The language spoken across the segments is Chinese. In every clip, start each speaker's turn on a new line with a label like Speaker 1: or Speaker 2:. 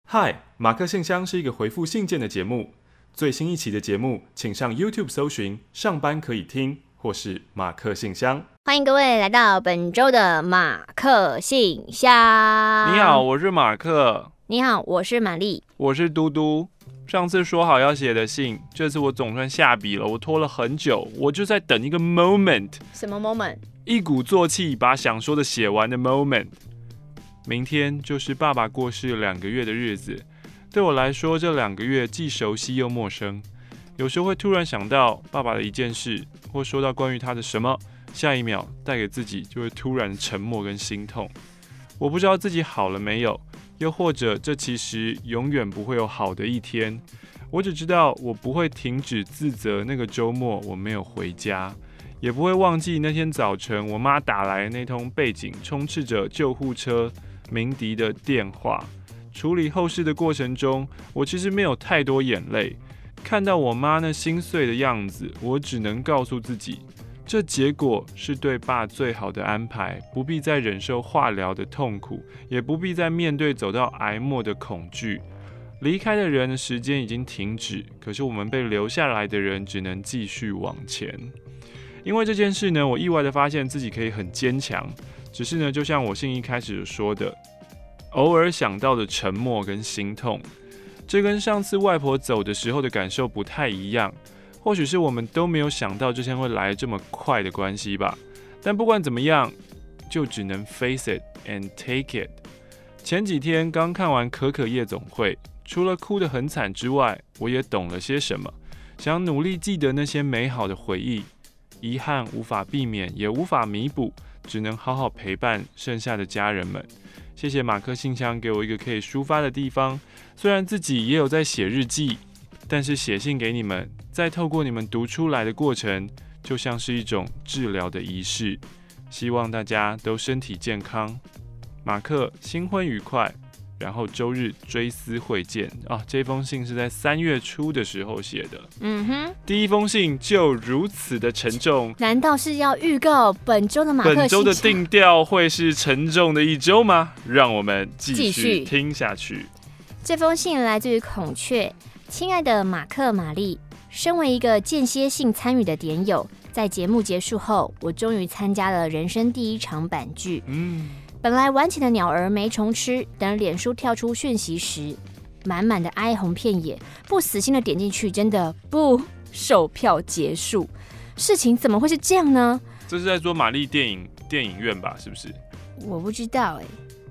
Speaker 1: 嗨，马克信箱是一个回复信件的节目。最新一期的节目，请上 YouTube 搜寻"上班可以听"或是马克信箱。
Speaker 2: 欢迎各位来到本周的马克信箱。
Speaker 3: 你好，我是马克。
Speaker 2: 你好，我是玛丽。
Speaker 3: 我是嘟嘟。上次说好要写的信，这次我总算下笔了。我拖了很久，我就在等一个 moment。
Speaker 2: 什么 moment？
Speaker 3: 一鼓作气把想说的写完的 moment。明天就是爸爸过世2个月的日子，对我来说，这2个月既熟悉又陌生。有时候会突然想到爸爸的一件事，或说到关于他的什么，下一秒带给自己就会突然沉默跟心痛。我不知道自己好了没有，又或者这其实永远不会有好的一天。我只知道我不会停止自责那个周末我没有回家，也不会忘记那天早晨我妈打来那通背景充斥着救护车鸣笛的电话。处理后事的过程中，我其实没有太多眼泪。看到我妈那心碎的样子，我只能告诉自己，这结果是对爸最好的安排，不必再忍受化疗的痛苦，也不必再面对走到癌末的恐惧。离开的人的时间已经停止，可是我们被留下来的人只能继续往前。因为这件事呢，我意外的发现自己可以很坚强，只是呢，就像我信一开始说的，偶尔想到的沉默跟心痛，这跟上次外婆走的时候的感受不太一样。或许是我们都没有想到这天会来这么快的关系吧。但不管怎么样，就只能 face it and take it。前几天刚看完《可可夜总会》，除了哭得很惨之外，我也懂了些什么，想努力记得那些美好的回忆。遗憾无法避免，也无法弥补，只能好好陪伴剩下的家人们。谢谢马克信箱给我一个可以抒发的地方，虽然自己也有在写日记，但是写信给你们，再透过你们读出来的过程，就像是一种治疗的仪式。希望大家都身体健康。马克新婚愉快，然后周日追思会见啊！这封信是在3月初的时候写的。第一封信就如此的沉重，
Speaker 2: 难道是要预告本周的马克信箱？
Speaker 3: 本周的定调会是沉重的一周吗？让我们继续听下去。
Speaker 2: 这封信来自于孔雀。亲爱的马克、玛丽，身为一个间歇性参与的点友，在节目结束后，我终于参加了人生第1场板剧。本来晚起的鸟儿没虫吃，等脸书跳出讯息时，满满的哀鸿遍野，不死心的点进去，真的不，售票结束。事情怎么会是这样呢？
Speaker 3: 这是在说玛丽电影院吧？是不是？
Speaker 2: 我不知道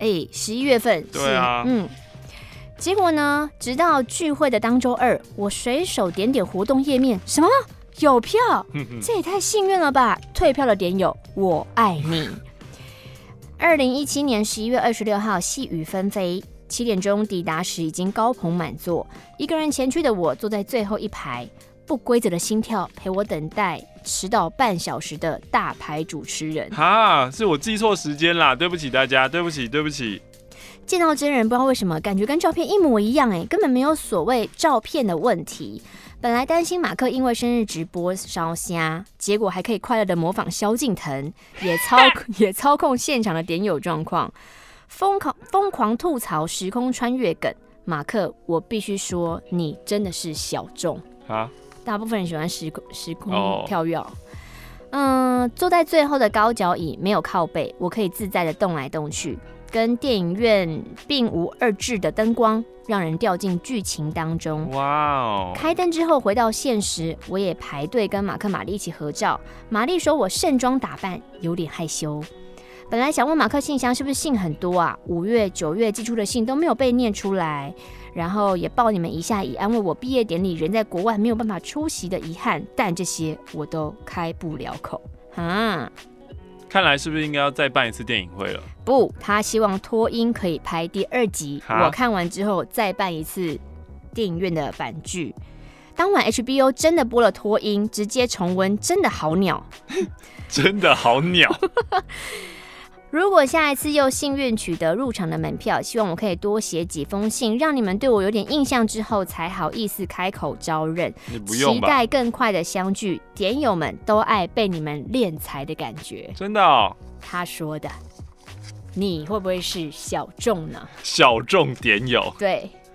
Speaker 2: 11月份。
Speaker 3: 对啊，
Speaker 2: 结果呢，直到聚会的当周二，我随手点点活动页面，什么有票？这也太幸运了吧！退票的点友，我爱你。2017年11月26号，细雨纷飞，7点钟抵达时已经高朋满座，一个人前去的我坐在最后一排，不规则的心跳陪我等待迟到半小时的大牌主持人。
Speaker 3: 是我记错时间啦，对不起大家，对不起。
Speaker 2: 见到真人，不知道为什么感觉跟照片一模一样，根本没有所谓照片的问题。本来担心马克因为生日直播烧虾，结果还可以快乐的模仿萧敬腾，也操控现场的点友状况，疯狂吐槽时空穿越梗。马克，我必须说，你真的是小众大部分人喜欢时空跳跃。坐在最后的高脚椅，没有靠背，我可以自在的动来动去。跟电影院并无二致的灯光，让人掉进剧情当中。开灯之后回到现实，我也排队跟马克、玛丽一起合照。玛丽说我盛装打扮，有点害羞。本来想问马克信箱是不是信很多啊？5月、9月寄出的信都没有被念出来，然后也抱你们一下，以安慰我毕业典礼人在国外没有办法出席的遗憾。但这些我都开不了口
Speaker 3: 看来是不是应该要再办一次电影会了？
Speaker 2: 不，他希望脱音可以拍第2集，我看完之后再办一次电影院的版剧。当晚 HBO 真的播了脱音，直接重温，真的好鸟
Speaker 3: 真的好鸟
Speaker 2: 如果下一次又幸运取得入场的门票，希望我可以多写几封信，让你们对我有点印象之后，才好意思开口招认。
Speaker 3: 你不用吧？
Speaker 2: 期待更快的相聚，点友们都爱被你们敛财的感觉。
Speaker 3: 真的哦？
Speaker 2: 他说的。你会不会是小众呢？
Speaker 3: 小众点友。
Speaker 2: 对。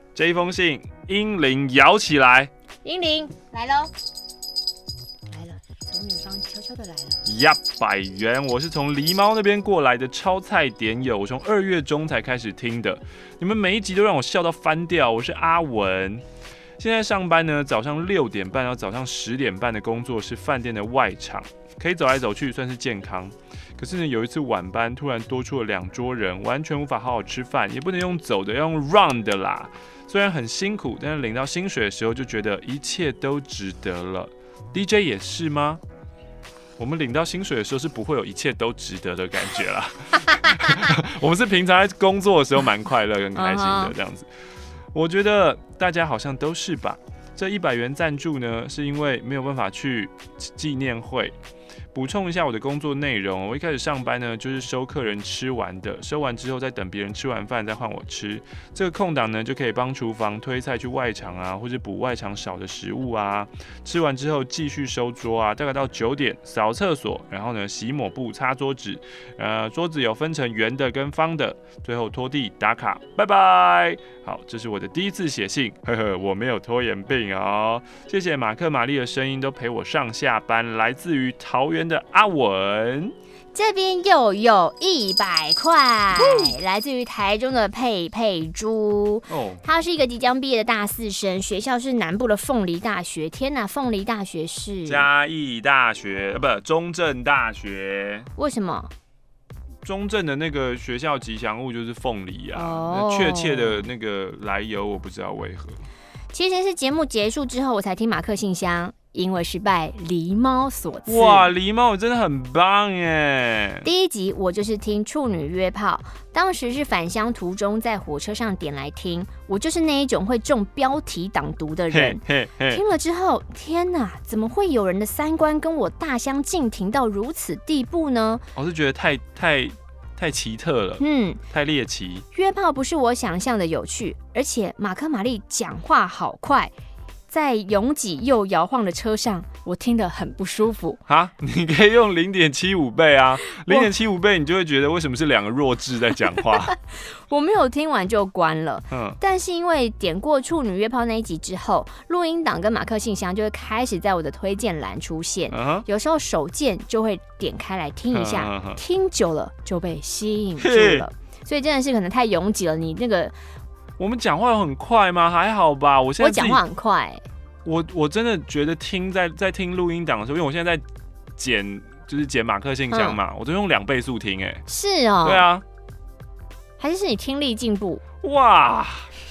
Speaker 3: 这一封信，英灵摇起来。
Speaker 2: 英灵来喽，来了，从远方悄悄的来了。
Speaker 3: 呀，100元，我是从狸猫那边过来的超菜点友，我从2月中才开始听的，你们每一集都让我笑到翻掉。我是阿文，现在上班呢，早上6点半到早上10点半的工作是饭店的外场，可以走来走去，算是健康。可是呢，有一次晚班突然多出了2桌人，完全无法好好吃饭，也不能用走的，要用 run 的啦。虽然很辛苦，但是领到薪水的时候就觉得一切都值得了。DJ 也是吗？我们领到薪水的时候是不会有一切都值得的感觉啦。我们是平常在工作的时候蛮快乐、跟开心的这样子。我觉得大家好像都是吧。这100元赞助呢，是因为没有办法去纪念会。补充一下我的工作内容，我一开始上班呢，就是收客人吃完的，收完之后再等别人吃完饭再换我吃。这个空档呢，就可以帮厨房推菜去外场啊，或者补外场少的食物啊。吃完之后继续收桌啊，大概到9点扫厕所，然后呢洗抹布、擦桌子。桌子有分成圆的跟方的，最后拖地打卡，拜拜。好，这是我的第一次写信，呵呵，我没有拖延病哦。谢谢马克、玛丽的声音都陪我上下班，来自于桃园的阿文。
Speaker 2: 这边又有100块，来自于台中的佩佩猪。他是一个即将毕业的大4生，学校是南部的凤梨大学。天哪，凤梨大学是
Speaker 3: 嘉义大学，不，中正大学。
Speaker 2: 为什么？
Speaker 3: 中正的那个学校吉祥物就是凤梨啊，确切的那个来由我不知道为何。
Speaker 2: 其实是节目结束之后我才听马克信箱，因为是拜狸猫所赐。
Speaker 3: 哇，狸猫真的很棒耶！
Speaker 2: 第1集我就是听处女约炮，当时是返乡途中在火车上点来听，我就是那一种会中标题党毒的人。听了之后，天哪，怎么会有人的3观跟我大相径庭到如此地步呢？
Speaker 3: 我是觉得太奇特了，太猎奇。
Speaker 2: 约炮不是我想象的有趣，而且马克玛丽讲话好快，在拥挤又摇晃的车上，我听得很不舒服。
Speaker 3: 哈，你可以用0.75倍啊，0.75倍你就会觉得为什么是2个弱智在讲话。
Speaker 2: 我没有听完就关了，但是因为点过处女约炮那一集之后，录音档跟马克信箱就会开始在我的推荐栏出现，有时候手贱就会点开来听一下，听久了就被吸引住了，所以真的是可能太拥挤了。你那个，
Speaker 3: 我们讲话有很快吗？还好吧，我
Speaker 2: 讲话很快，
Speaker 3: 我真的觉得在听录音档的时候，因为我现在在剪马克信箱嘛，我都用2倍速听，
Speaker 2: 是哦，
Speaker 3: 对啊。
Speaker 2: 还是你听力进步？
Speaker 3: 哇！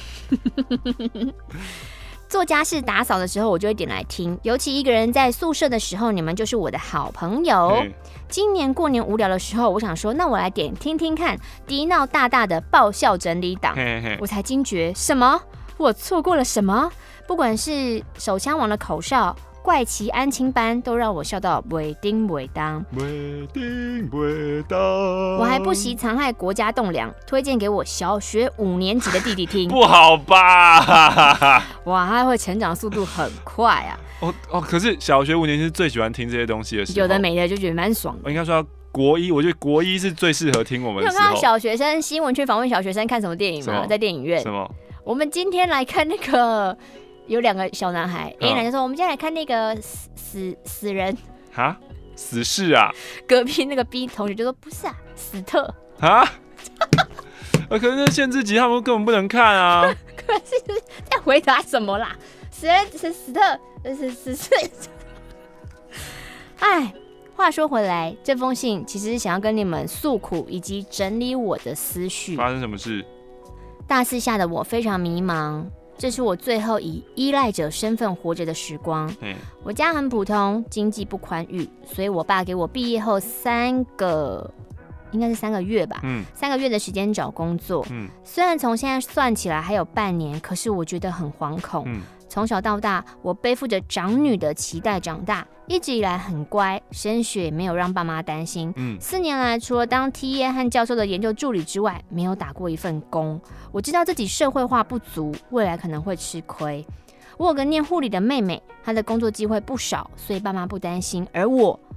Speaker 2: 做家事打扫的时候，我就会点来听。尤其一个人在宿舍的时候，你们就是我的好朋友。今年过年无聊的时候，我想说，那我来点听听看迪闹大大的爆笑整理档。我才惊觉，什么？我错过了什么？不管是手枪王的口哨、怪奇安亲班，都让我笑到袂叮袂当。我还不惜残害国家栋梁，推荐给我小学5年级的弟弟听。
Speaker 3: 不好吧？
Speaker 2: 哇，他会成长速度很快啊！
Speaker 3: 可是小学5年级是最喜欢听这些东西的时候，
Speaker 2: 有的没的就觉得蛮爽的。
Speaker 3: 我应该说国1，我觉得国1是最适合听我们的时候。
Speaker 2: 你有看到小学生新闻去访问小学生看什么电影吗？在电影院。
Speaker 3: 什么？
Speaker 2: 我们今天来看那个。有2个小男孩 ，A 男就说：“我们今天来看那个死人
Speaker 3: 哈，死侍啊。”
Speaker 2: 隔壁那个 B 同学就说：“不是啊，死特
Speaker 3: 啊。”可是那限制级他们根本不能看啊。
Speaker 2: 可是在回答什么啦？死特死。哎，话说回来，这封信其实是想要跟你们诉苦以及整理我的思绪。
Speaker 3: 发生什么事？
Speaker 2: 大4下的我非常迷茫。这是我最后以依赖者身份活着的时光。我家很普通，经济不宽裕，所以我爸给我毕业后3个月吧，3个月的时间找工作。虽然从现在算起来还有半年，可是我觉得很惶恐。从小到大，我背负着长女的期待长大，一直以来很乖，升学也没有让爸妈担心。4年来，除了当 TA 和教授的研究助理之外，没有打过一份工。我知道自己社会化不足，未来可能会吃亏。我有个念护理的妹妹，她的工作机会不少，所以爸妈不担心。而我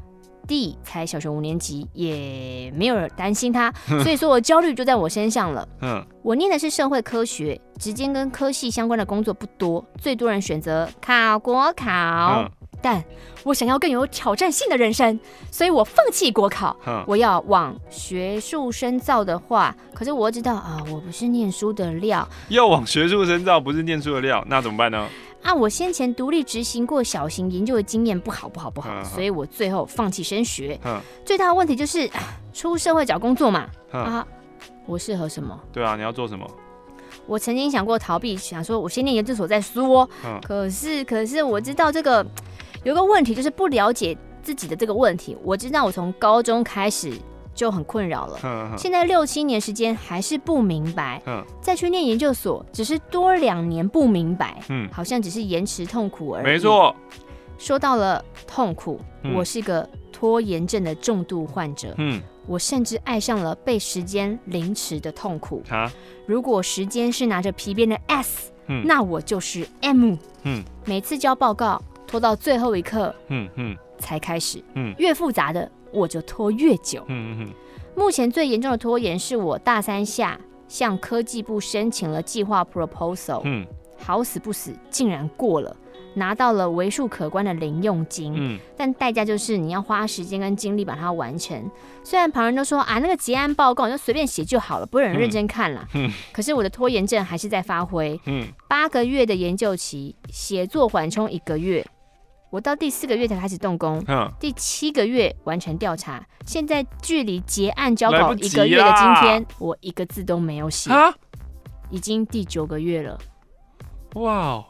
Speaker 2: 弟才小学5年级，也没有人担心他，所以说我焦虑就在我身上了。我念的是社会科学，直接跟科系相关的工作不多，最多人选择考国考。但我想要更有挑战性的人生，所以我放弃国考。我要往学术深造的话，可是我知道啊，我不是念书的料。
Speaker 3: 要往学术深造，不是念书的料，那怎么办呢？
Speaker 2: 我先前独立执行过小型研究的经验不好，所以我最后放弃升学。最大的问题就是出社会找工作嘛。我适合什么？对啊，
Speaker 3: 你要做什么？
Speaker 2: 我曾经想过逃避，想说我先念研究所再说。可是我知道这个有个问题，就是不了解自己的这个问题。我知道我从高中开始就很困扰了，现在6、7年时间还是不明白，再去念研究所只是多2年不明白，好像只是延迟痛苦而已。
Speaker 3: 没错，
Speaker 2: 说到了痛苦，我是个拖延症的重度患者，我甚至爱上了被时间凌迟的痛苦。如果时间是拿着皮鞭的 S，那我就是 M。每次交报告拖到最后一刻，才开始，越复杂的我就拖越久。目前最严重的拖延是我大3下向科技部申请了计划 proposal，好死不死竟然过了，拿到了为数可观的零用金，但代价就是你要花时间跟精力把它完成。虽然旁人都说那个结案报告你就随便写就好了，不会有人认真看啦，可是我的拖延症还是在发挥。8个月的研究期，写作缓冲1个月，我到第4个月才开始动工，第7个月完成调查，现在距离结案交稿1个月的今天，我1个字都没有写，已经第9个月了。
Speaker 3: 哇！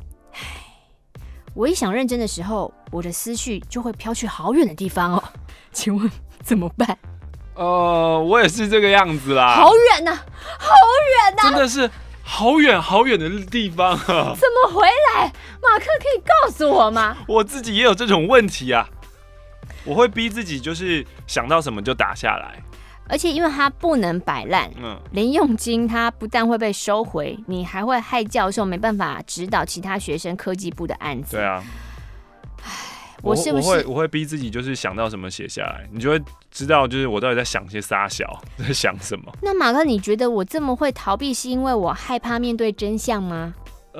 Speaker 2: 我一想认真的时候，我的思绪就会飘去好远的地方哦。请问怎么办？
Speaker 3: 我也是这个样子啦。
Speaker 2: 好远呐，好远呐！
Speaker 3: 真的是好远好远的地方啊！
Speaker 2: 怎么回来？马克可以告诉我吗？
Speaker 3: 我自己也有这种问题啊，我会逼自己，就是想到什么就打下来。
Speaker 2: 而且因为它不能摆烂，零用金它不但会被收回，你还会害教授没办法指导其他学生科技部的案子。
Speaker 3: 对啊，我会逼自己，就是想到什么写下来，你就会知道，就是我到底在想些啥小，在想什么。
Speaker 2: 那马克，你觉得我这么会逃避，是因为我害怕面对真相吗？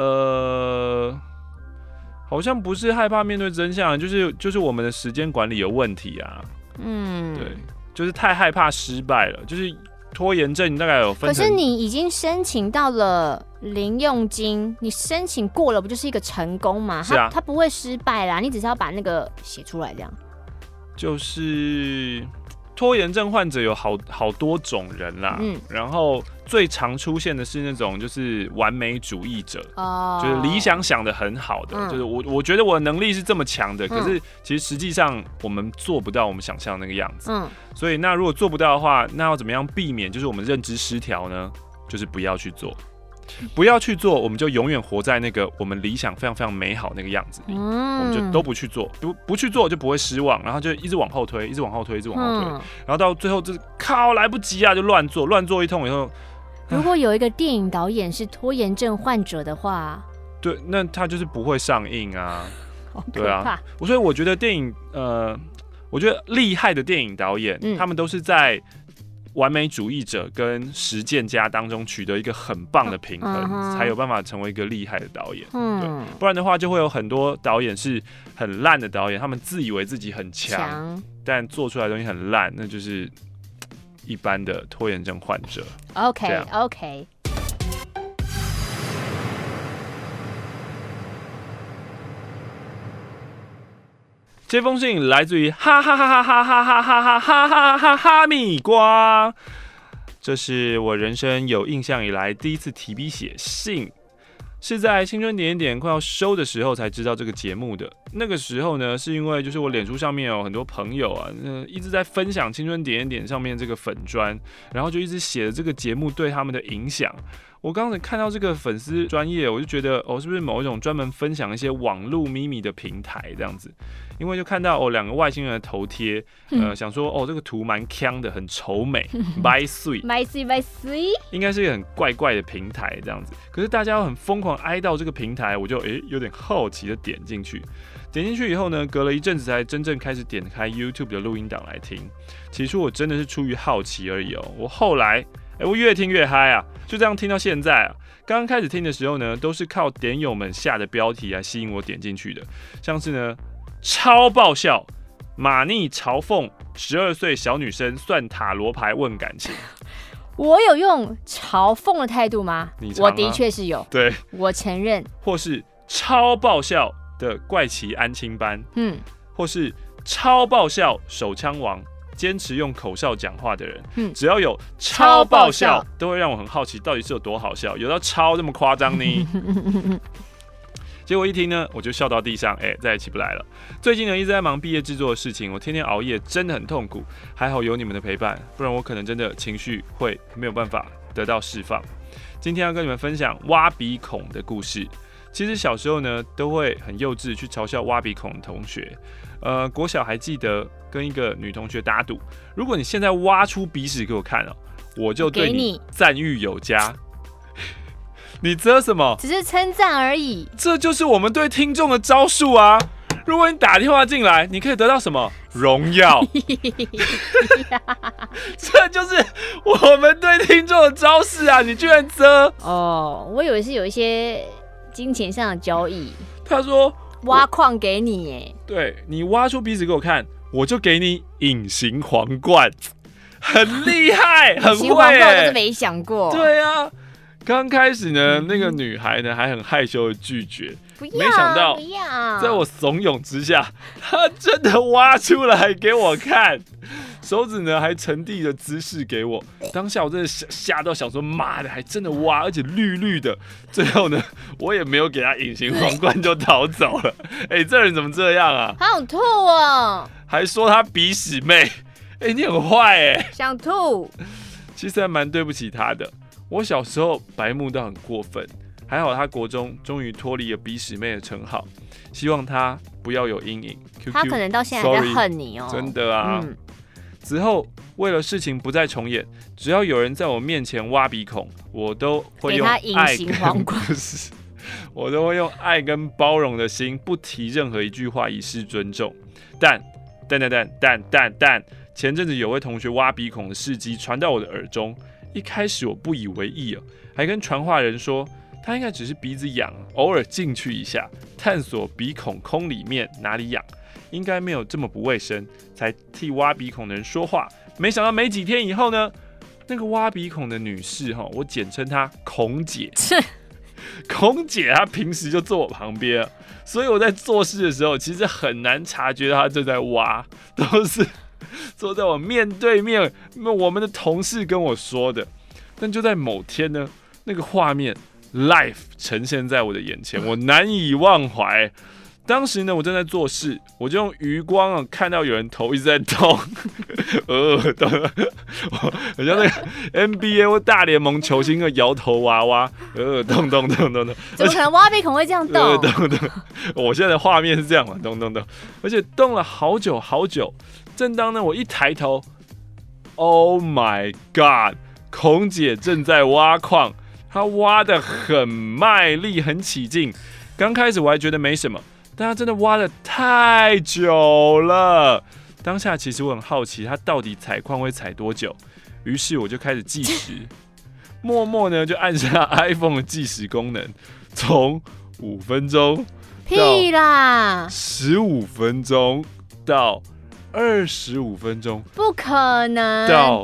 Speaker 3: 好像不是害怕面对真相，就是我们的时间管理有问题啊。对。就是太害怕失败了，就是拖延症大概有分成。
Speaker 2: 可是你已经申请到了零用金，你申请过了，不就是一个成功吗？
Speaker 3: 是啊，
Speaker 2: 他不会失败啦，你只是要把那个写出来这样。
Speaker 3: 就是拖延症患者有好多种人啦，然后最常出现的是那种就是完美主义者，就是理想想得很好的，就是我觉得我的能力是这么强的，可是其实实际上我们做不到我们想象的那个样子，所以那如果做不到的话，那要怎么样避免就是我们认知失调呢？就是不要去做。不要去做，我们就永远活在那个我们理想非常非常美好那个样子里，我们就都不去做，不去做就不会失望，然后就一直往后推，一直往后推，一直往后推，然后到最后就是靠来不及啊，就乱做一通以后。
Speaker 2: 如果有一个电影导演是拖延症患者的话，
Speaker 3: 对，那他就是不会上映啊，
Speaker 2: 好可怕。对啊，
Speaker 3: 所以我觉得电影，我觉得厉害的电影导演，他们都是在完美主义者跟实践家当中取得一个很棒的平衡，才有办法成为一个厉害的导演。对，不然的话就会有很多导演是很烂的导演，他们自以为自己很强，但做出来的东西很烂，那就是一般的拖延症患者。
Speaker 2: OK。
Speaker 3: 这封信来自于哈哈哈哈哈哈哈哈哈哈哈哈哈米瓜，这是我人生有印象以来第一次提笔写信，是在青春点点快要收的时候才知道这个节目的。那个时候呢，是因为就是我脸书上面有很多朋友啊，一直在分享青春点点上面这个粉专，然后就一直写了这个节目对他们的影响。 我刚才看到这个粉丝专页，我就觉得是不是某一种专门分享一些网络秘密的平台这样子？因为就看到2个外星人的头贴，想说这个图蛮鏘的，很丑美，by sweet， 应该是一个很怪怪的平台这样子。可是大家又很疯狂哀悼这个平台，我就有点好奇的点进去。点进去以后呢，隔了一阵子才真正开始点开 YouTube 的录音档来听。起初我真的是出于好奇而已我后来我越听越嗨啊，就这样听到现在啊。刚刚开始听的时候呢，都是靠点友们下的标题来吸引我点进去的，像是呢超爆笑，马尼嘲讽12岁小女生算塔罗牌问感情。
Speaker 2: 我有用嘲讽的态度吗？我的确是有，
Speaker 3: 对，
Speaker 2: 我承认。
Speaker 3: 或是超爆笑的怪奇安亲班，或是超爆笑手枪王，坚持用口哨讲话的人，只要有超爆笑，都会让我很好奇，到底是有多好笑，有到超这么夸张呢？结果一听呢，我就笑到地上，再也起不来了。最近呢，一直在忙毕业制作的事情，我天天熬夜，真的很痛苦。还好有你们的陪伴，不然我可能真的情绪会没有办法得到释放。今天要跟你们分享挖鼻孔的故事。其实小时候呢，都会很幼稚去嘲笑挖鼻孔的同学。国小还记得跟一个女同学打赌，如果你现在挖出鼻屎给我看我就对你赞誉有加。你遮什么？
Speaker 2: 只是称赞而已。
Speaker 3: 这就是我们对听众的招数啊！如果你打电话进来，你可以得到什么？荣耀。这就是我们对听众的招式啊！你居然遮？
Speaker 2: 我以为是有一些金钱上的交易。
Speaker 3: 他说
Speaker 2: 挖矿给你耶，
Speaker 3: 对，你挖出鼻子给我看，我就给你隐形皇冠，很厉害，很会。隐形皇冠
Speaker 2: 我都是没想过。
Speaker 3: 对啊。刚开始呢，那个女孩呢还很害羞的拒绝，没想到在我怂恿之下，她真的挖出来给我看，手指呢还呈递的姿势给我。当下我真的吓到，想说妈的，还真的挖，而且绿绿的。最后呢，我也没有给她隐形皇冠就逃走了。这人怎么这样啊？
Speaker 2: 好吐哦！
Speaker 3: 还说她鼻屎妹，你很坏
Speaker 2: 想吐。
Speaker 3: 其实还蛮对不起她的。我小时候白目到很过分，还好他国中终于脱离了鼻屎妹的称号，希望他不要有阴影。
Speaker 2: 他可能到现在还在恨你
Speaker 3: 真的啊。之后为了事情不再重演，只要有人在我面前挖鼻孔，我都会用爱我都会用爱跟包容的心，不提任何一句话以示尊重。但前阵子有位同学挖鼻孔的事迹传到我的耳中。一开始我不以为意还跟传话人说他应该只是鼻子痒，偶尔进去一下，探索鼻孔空里面哪里痒，应该没有这么不卫生，才替挖鼻孔的人说话。没想到没几天以后呢，那个挖鼻孔的女士我简称她孔姐，孔姐她平时就坐我旁边，所以我在做事的时候其实很难察觉到她正在挖，都是坐在我面对面，我们的同事跟我说的。但就在某天呢，那个画面 live 呈现在我的眼前，我难以忘怀。当时呢，我正在做事，我就用余光看到有人头一直在动，动，好像那个 NBA 或大联盟球星的摇头娃娃，动。怎么
Speaker 2: 可能挖鼻孔会这样动？
Speaker 3: 动。我现在的画面是这样嘛，动，而且动了好久好久。正当呢，我一抬头 ，Oh my God！ 孔姐正在挖矿，她挖得很卖力，很起劲。刚开始我还觉得没什么，但她真的挖得太久了。当下其实我很好奇，她到底采矿会采多久，于是我就开始计时，默默呢就按下 iPhone 的计时功能，从5分钟
Speaker 2: 屁啦
Speaker 3: ，15分钟到25分钟，
Speaker 2: 不可能。
Speaker 3: 到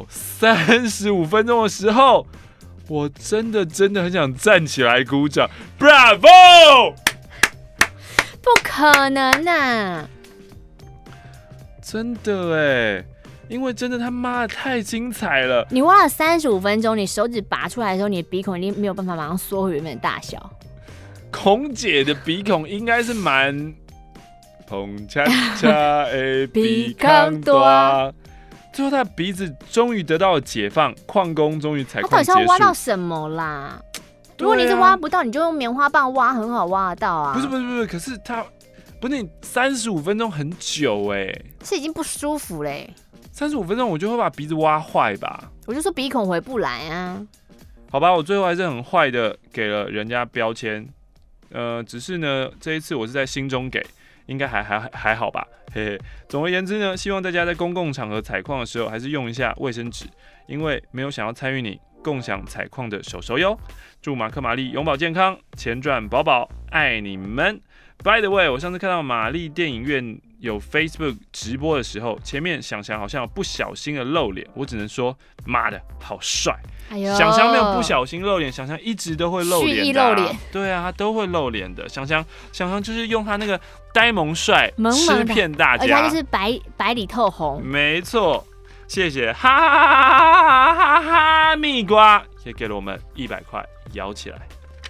Speaker 3: 35分钟的时候，我真的很想站起来鼓掌 ，Bravo！
Speaker 2: 不可能啊！
Speaker 3: 真的因为真的他妈的太精彩了。
Speaker 2: 你挖了35分钟，你手指拔出来的时候，你的鼻孔一定没有办法马上缩回原本的大小。
Speaker 3: 孔姐的鼻孔应该是蛮碰恰恰的鼻孔大，最后他的鼻子终于得到了解放，矿工终于采矿结束。
Speaker 2: 他到底是要挖到什么啦？ 如果你是挖不到，你就用棉花棒挖，很好挖得到啊。
Speaker 3: 不是，可是它不是你35分钟很久
Speaker 2: 是已经不舒服嘞。
Speaker 3: 35分钟我就会把鼻子挖坏吧？
Speaker 2: 我就说鼻孔回不来啊。
Speaker 3: 好吧，我最后还是很坏的给了人家标签。只是呢，这一次我是在心中给，应该还好吧，嘿嘿。总而言之呢，希望大家在公共场合采矿的时候，还是用一下卫生纸，因为没有想要参与你共享采矿的手手哟。祝马克玛丽永保健康，钱赚饱饱，爱你们。By the way， 我上次看到玛丽电影院有 Facebook 直播的时候，前面想想好像有不小心的露脸，我只能说，妈的，好帅！
Speaker 2: 哎呦，
Speaker 3: 想想没有不小心露脸，想想一直都会露脸的、
Speaker 2: 蓄意露脸，
Speaker 3: 对啊，他都会露脸的。想想就是用他那个呆萌帅
Speaker 2: 萌
Speaker 3: 吃骗大家，
Speaker 2: 而且他就是白里透红。
Speaker 3: 没错，谢谢，哈哈哈哈哈哈！蜜瓜也给了我们100块，摇起来。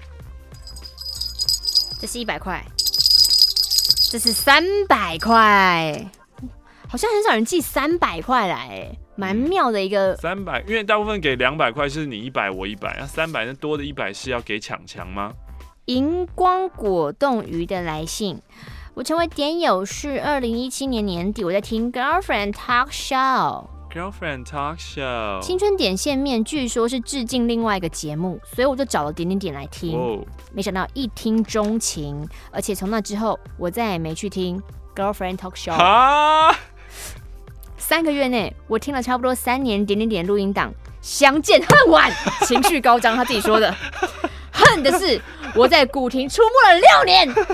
Speaker 2: 这是100块，这是300块，好像很少人寄300块来，蛮妙的一个。
Speaker 3: 300，因为大部分给200块是你100我100，那300那多的100是要给强吗？
Speaker 2: 荧光果冻鱼的来信，我成为点友是2017年年底，我在听 Girlfriend Talk Show。Girlfriend
Speaker 3: Talk Show，
Speaker 2: 青春点线面据说是致敬另外一个节目，所以我就找了点点点来听。没想到一听钟情，而且从那之后我再也没去听 Girlfriend Talk Show。3个月内，我听了差不多3年点点点录音档，相见恨晚，情绪高涨。他自己说的，恨的是我在古亭出没了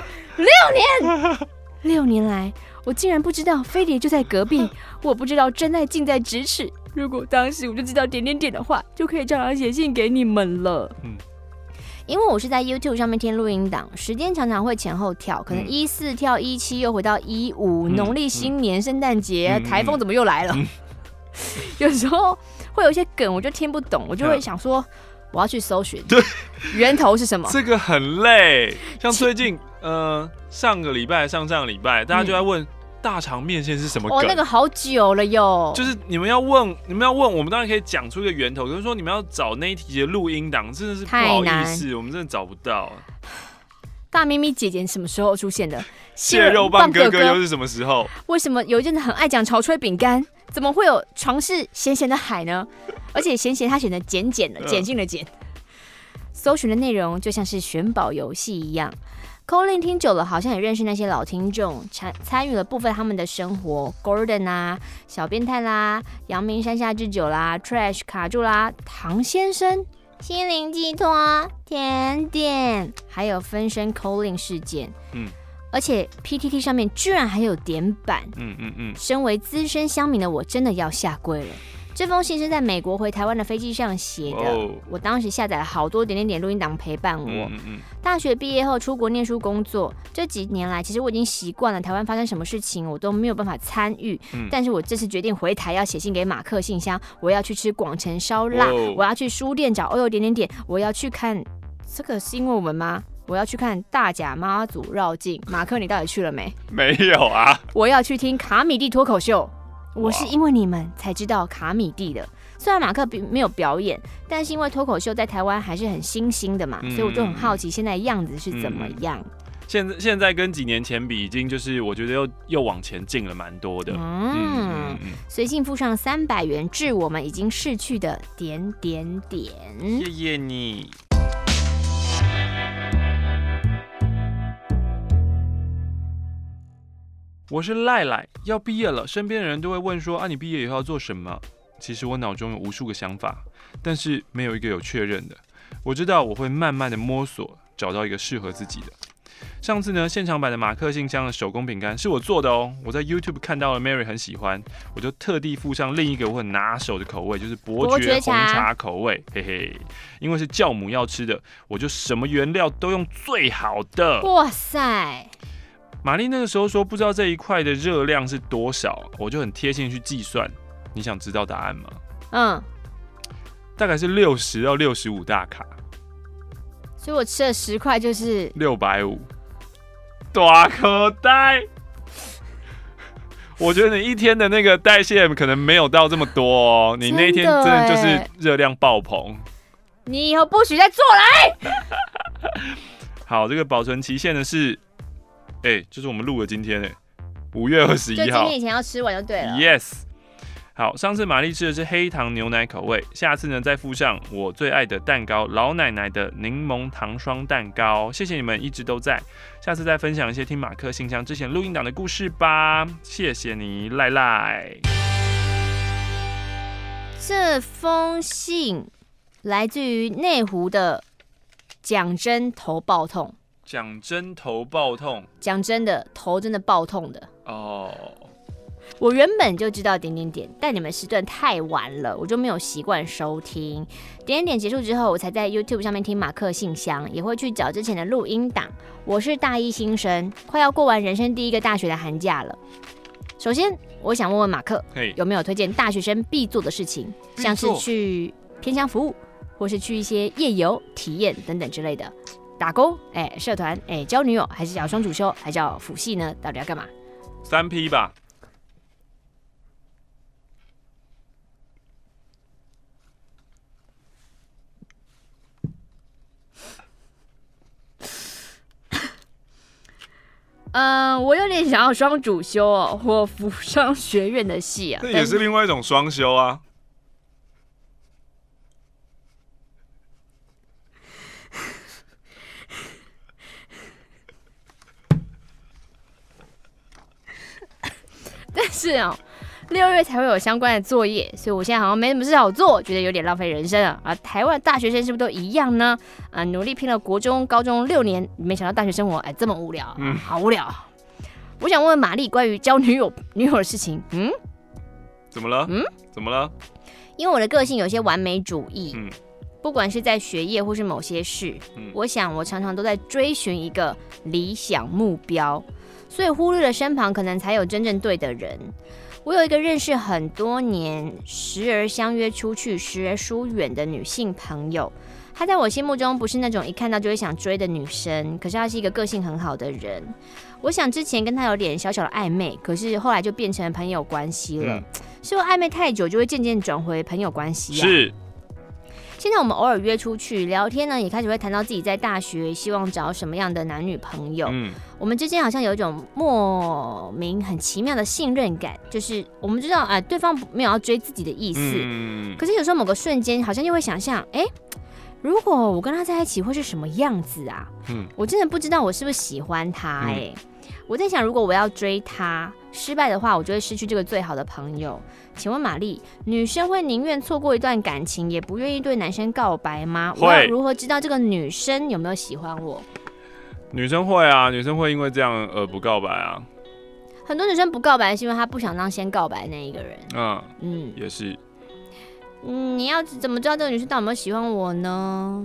Speaker 2: 6年来。我竟然不知道飞碟就在隔壁，我不知道真爱近在咫尺。如果当时我就知道点点点的话，就可以照样写信给你们了。因为我是在 YouTube 上面听录音档，时间常常会前后跳，可能14跳17，又回到15，农历新年、圣诞节，台风怎么又来了？有时候会有一些梗我就听不懂，我就会想说我要去搜寻，源头是什么？
Speaker 3: 这个很累，像最近上个礼拜、上上个礼拜，大家就在问大肠面线是什么梗？
Speaker 2: 那个好久了哟。
Speaker 3: 就是你们要问，我们当然可以讲出一个源头，可是说你们要找那一题的录音档，真的是不好意思，我们真的找不到。
Speaker 2: 大咪咪姐姐什么时候出现的？
Speaker 3: 蟹肉棒哥哥又是什么时候？
Speaker 2: 为什么有一阵子很爱讲潮吹饼干？怎么会有床是咸咸的海呢？而且咸咸他选的简简的，碱性的碱。搜寻的内容就像是选宝游戏一样。Colin 听久了，好像也认识那些老听众，参与了部分他们的生活 ，Gordon 啊，小变态啦，阳明山下智久啦 ，Trash 卡住啦，唐先生，心灵寄托，甜点，还有分身 Colin 事件。而且 PTT 上面居然还有点版。身为资深乡民的我，真的要下跪了。这封信是在美国回台湾的飞机上写的。我当时下载了好多点点点录音档陪伴我。大学毕业后出国念书工作，这几年来其实我已经习惯了台湾发生什么事情我都没有办法参与。但是我这次决定回台要写信给马克信箱，我要去吃广城烧腊，我要去书店找欧点点点，我要去看，这个是因为我们吗？我要去看大甲妈祖绕境。马克，你到底去了没？
Speaker 3: 没有啊。
Speaker 2: 我要去听卡米蒂脱口秀。我是因为你们才知道卡米蒂的，虽然马克没有表演，但是因为脱口秀在台湾还是很新兴的嘛，所以我就很好奇现在样子是怎么样。
Speaker 3: 现在跟几年前比，已经就是我觉得又往前进了蛮多的。
Speaker 2: 随信附上300元致我们已经逝去的点点点。
Speaker 3: 谢谢你。我是赖赖，要毕业了，身边的人都会问说啊，你毕业以后要做什么？其实我脑中有无数个想法，但是没有一个有确认的。我知道我会慢慢的摸索，找到一个适合自己的。上次呢，现场版的马克信箱的手工饼干是我做的哦，我在 YouTube 看到了 Mary 很喜欢，我就特地附上另一个我很拿手的口味，就是伯爵红茶口味，嘿嘿。因为是教母要吃的，我就什么原料都用最好的。
Speaker 2: 哇塞！
Speaker 3: 玛丽那个时候说不知道这一块的热量是多少，我就很贴心去计算。你想知道答案吗？大概是60到65大卡。
Speaker 2: 所以我吃了10块就是
Speaker 3: 650，大口袋。我觉得你一天的那个代谢可能没有到这么多哦，你那一天真的就是热量爆棚。
Speaker 2: 你以后不许再做了。
Speaker 3: 好，这个保存期限的是，就是我们录的今天5月21号，
Speaker 2: 就今天以前要吃完就对了。
Speaker 3: Yes。好，上次玛丽吃的是黑糖牛奶口味，下次呢再附上我最爱的蛋糕——老奶奶的柠檬糖霜蛋糕。谢谢你们一直都在，下次再分享一些听马克信箱之前录音档的故事吧。谢谢你，赖赖。
Speaker 2: 这封信来自于内湖的讲真头爆痛。
Speaker 3: 讲真头爆痛，
Speaker 2: 讲真的头真的爆痛的
Speaker 3: 哦。
Speaker 2: 我原本就知道点，但你们时段太晚了，我就没有习惯收听。点结束之后，我才在 YouTube 上面听马克信箱，也会去找之前的录音档。我是大一新生，快要过完人生第一个大学的寒假了。首先，我想问问马克，有没有推荐大学生必做的事情，像是去偏乡服务，或是去一些夜游体验等等之类的。打工，社团，交女友，还是叫双主修，还叫辅系呢？到底要干嘛
Speaker 3: ？3P 吧。
Speaker 2: 我有点想要双主修哦，或辅商学院的系啊。
Speaker 3: 这也是另外一种双修啊。
Speaker 2: 但是6月才会有相关的作业，所以我现在好像没什么事好做，觉得有点浪费人生啊！台湾大学生是不是都一样呢？努力拼了国中、高中6年，没想到大学生活这么无聊，好无聊。我想问问玛丽关于交女友的事情，
Speaker 3: 怎么了？怎么了？
Speaker 2: 因为我的个性有些完美主义，不管是在学业或是某些事，我想我常常都在追寻一个理想目标，所以忽略了身旁可能才有真正对的人。我有一个认识很多年，时而相约出去，时而疏远的女性朋友。她在我心目中不是那种一看到就会想追的女生，可是她是一个个性很好的人。我想之前跟她有点小小的暧昧，可是后来就变成朋友关系了。是否暧昧太久就会渐渐转回朋友关系啊？
Speaker 3: 是。
Speaker 2: 现在我们偶尔约出去聊天呢，也开始会谈到自己在大学希望找什么样的男女朋友。我们之间好像有一种莫名很奇妙的信任感，就是我们知道对方没有要追自己的意思，可是有时候某个瞬间好像又会想象，如果我跟他在一起会是什么样子啊？我真的不知道我是不是喜欢他我在想，如果我要追他，失败的话，我就会失去这个最好的朋友。请问玛丽，女生会宁愿错过一段感情，也不愿意对男生告白吗？我要如何知道这个女生有没有喜欢我？
Speaker 3: 女生会啊，女生会因为这样而不告白啊。
Speaker 2: 很多女生不告白是因为她不想当先告白那一个人。
Speaker 3: 也是。
Speaker 2: 你要怎么知道这个女生到底有没有喜欢我呢？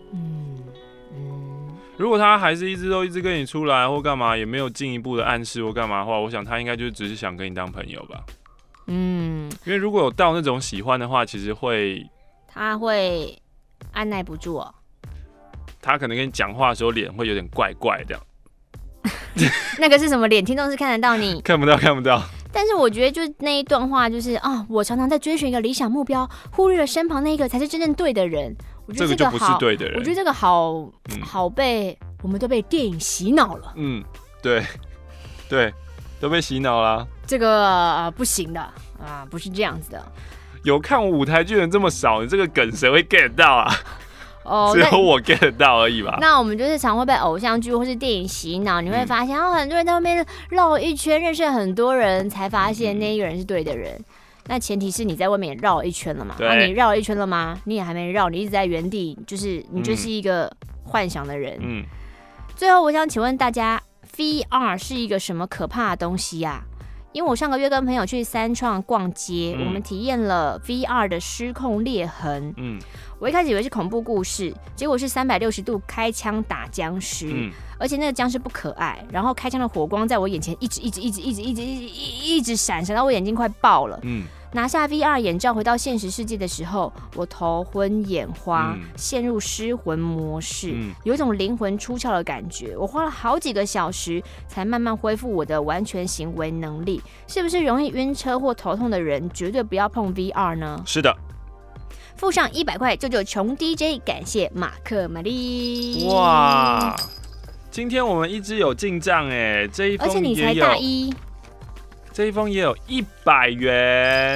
Speaker 3: 如果她还是一直跟你出来或干嘛，也没有进一步的暗示或干嘛的话，我想她应该就只是想跟你当朋友吧。因为如果有到那种喜欢的话，其实她会
Speaker 2: 按耐不住哦。
Speaker 3: 她可能跟你讲话的时候脸会有点怪怪的。
Speaker 2: 那个是什么脸？听众是看得到你？
Speaker 3: 看不到。
Speaker 2: 但是我觉得就是那一段话，就是我常常在追寻一个理想目标，忽略了身旁那一个才是真正对的人。我觉得
Speaker 3: 这个就不是对的人。
Speaker 2: 我觉得这个好我们都被电影洗脑了。
Speaker 3: 对，都被洗脑了。
Speaker 2: 这个不行的不是这样子的。
Speaker 3: 有看舞台剧的人这么少，你这个梗谁会 get 到啊？只有我 get 到而已吧。
Speaker 2: 那我们就是常会被偶像剧或是电影洗脑，你会发现很多人在外面绕一圈，认识很多人，才发现那一个人是对的人。那前提是你在外面也绕了一圈了嘛？你绕了一圈了吗？你也还没绕，你一直在原地，就是你就是一个幻想的人。最后我想请问大家 ，VR 是一个什么可怕的东西呀？因为我上个月跟朋友去三创逛街，我们体验了 VR 的失控裂痕。我一开始以为是恐怖故事，结果是360度开枪打僵尸，而且那个僵尸不可爱，然后开枪的火光在我眼前一直闪到我眼睛快爆了。拿下 VR 眼罩回到现实世界的时候，我头昏眼花，陷入失魂模式，有一种灵魂出窍的感觉。我花了好几个小时才慢慢恢复我的完全行为能力。是不是容易晕车或头痛的人绝对不要碰 VR 呢？
Speaker 3: 是的。
Speaker 2: 附上100块救救穷 DJ， 感谢马克玛丽。
Speaker 3: 哇，今天我们一直有进账哎，这一封也有，
Speaker 2: 而且你才大一，
Speaker 3: 这一封也有100元。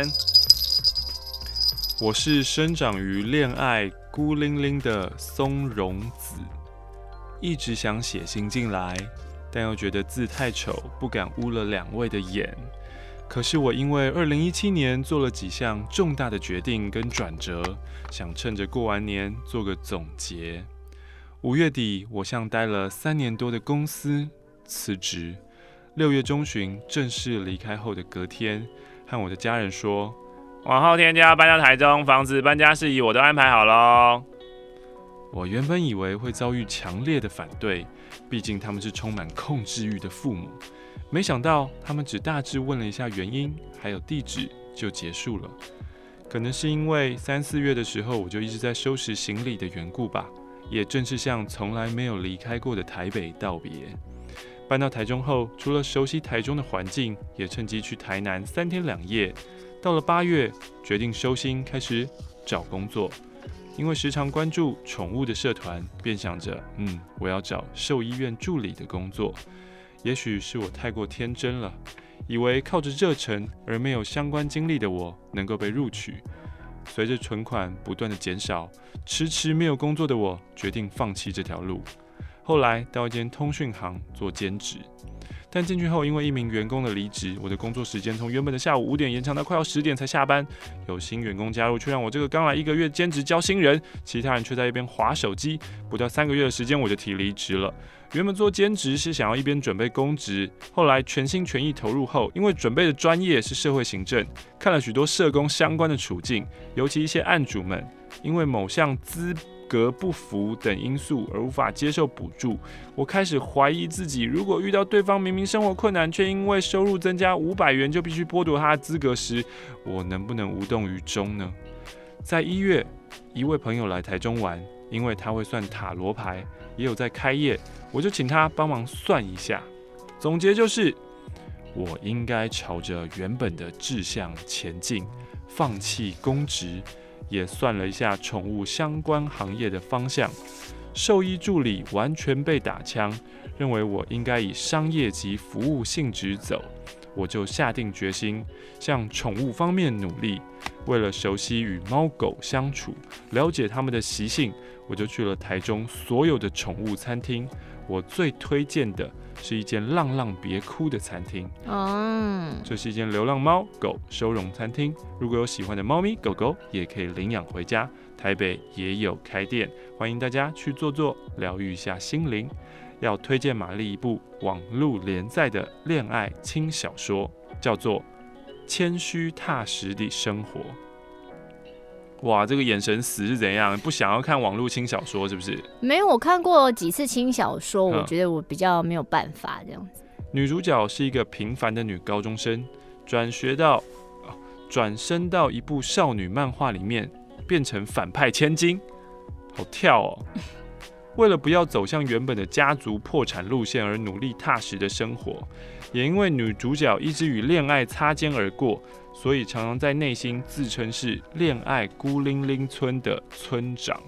Speaker 3: 我是生长于恋爱孤零零的松茸子，一直想写信进来，但又觉得字太丑，不敢污了2位的眼。可是我因为2017年做了几项重大的决定跟转折，想趁着过完年做个总结。5月底，我向待了3年多的公司辞职。6月中旬正式离开后的隔天，和我的家人说，往后天就要搬到台中，房子搬家事宜我都安排好咯。我原本以为会遭遇强烈的反对，毕竟他们是充满控制欲的父母。没想到他们只大致问了一下原因，还有地址就结束了。可能是因为3、4月的时候我就一直在收拾行李的缘故吧，也正是向从来没有离开过的台北道别。搬到台中后，除了熟悉台中的环境，也趁机去台南3天2夜。到了8月，决定收心，开始找工作。因为时常关注宠物的社团，便想着，我要找兽医院助理的工作。也许是我太过天真了，以为靠着热忱而没有相关经历的我能够被录取。随着存款不断的减少，迟迟没有工作的我决定放弃这条路。后来到一间通讯行做兼职，但进去后因为一名员工的离职，我的工作时间从原本的下午5点延长到快要10点才下班。有新员工加入，却让我这个刚来1个月兼职教新人，其他人却在一边滑手机。不到3个月的时间，我就提离职了。原本做兼职是想要一边准备公职，后来全心全意投入后，因为准备的专业是社会行政，看了许多社工相关的处境，尤其一些案主们因为某项资格不符等因素而无法接受补助，我开始怀疑自己，如果遇到对方明明生活困难，却因为收入增加500元就必须剥夺他的资格时，我能不能无动于衷呢？在1月，一位朋友来台中玩，因为他会算塔罗牌，也有在开业，我就请他帮忙算一下。总结就是，我应该朝着原本的志向前进，放弃公职。也算了一下宠物相关行业的方向，兽医助理完全被打枪，认为我应该以商业及服务性质走，我就下定决心向宠物方面努力。为了熟悉与猫狗相处，了解它们的习性，我就去了台中所有的宠物餐厅。我最推荐的是一间浪浪别哭的餐厅。这是一间流浪猫狗收容餐厅，如果有喜欢的猫咪狗狗，也可以领养回家。台北也有开店，欢迎大家去坐坐，疗愈一下心灵。要推荐玛丽一部网络连载的恋爱轻小说，叫做《谦虚踏实的生活》。哇，这个眼神死是怎样？不想要看网络轻小说是不是？
Speaker 2: 没有，我看过几次轻小说，我觉得我比较没有办法这样子。
Speaker 3: 女主角是一个平凡的女高中生，转身到一部少女漫画里面，变成反派千金，好跳哦！为了不要走向原本的家族破产路线而努力踏实的生活，也因为女主角一直与恋爱擦肩而过，所以常常在内心自称是恋爱孤零零村的村长。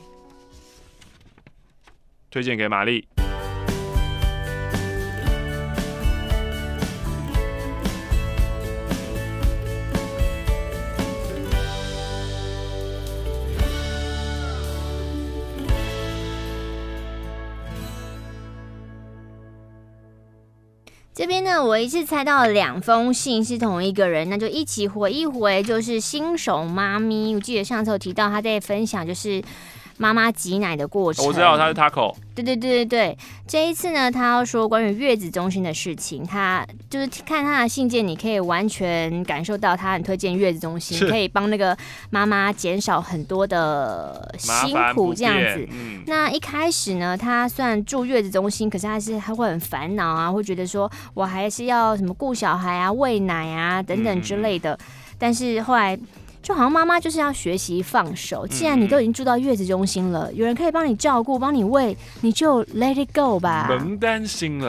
Speaker 3: 推荐给玛丽。
Speaker 2: 这边呢，我一次猜到了2封信是同一个人，那就一起回一回。就是新手妈咪，我记得上次有提到她在分享，就是妈妈挤奶的过程。
Speaker 3: 我知道她是 Taco。
Speaker 2: 对，这一次呢，他要说关于月子中心的事情，他就是看他的信件，你可以完全感受到他很推荐月子中心，可以帮那个妈妈减少很多的辛苦这样子。那一开始呢，他虽然住月子中心，可是他会很烦恼啊，会觉得说我还是要什么顾小孩啊、喂奶啊等等之类的。但是后来就好像妈妈就是要学习放手，既然你都已经住到月子中心了，有人可以帮你照顾、帮你喂，你就 let it go 吧，
Speaker 3: 甭担心啦。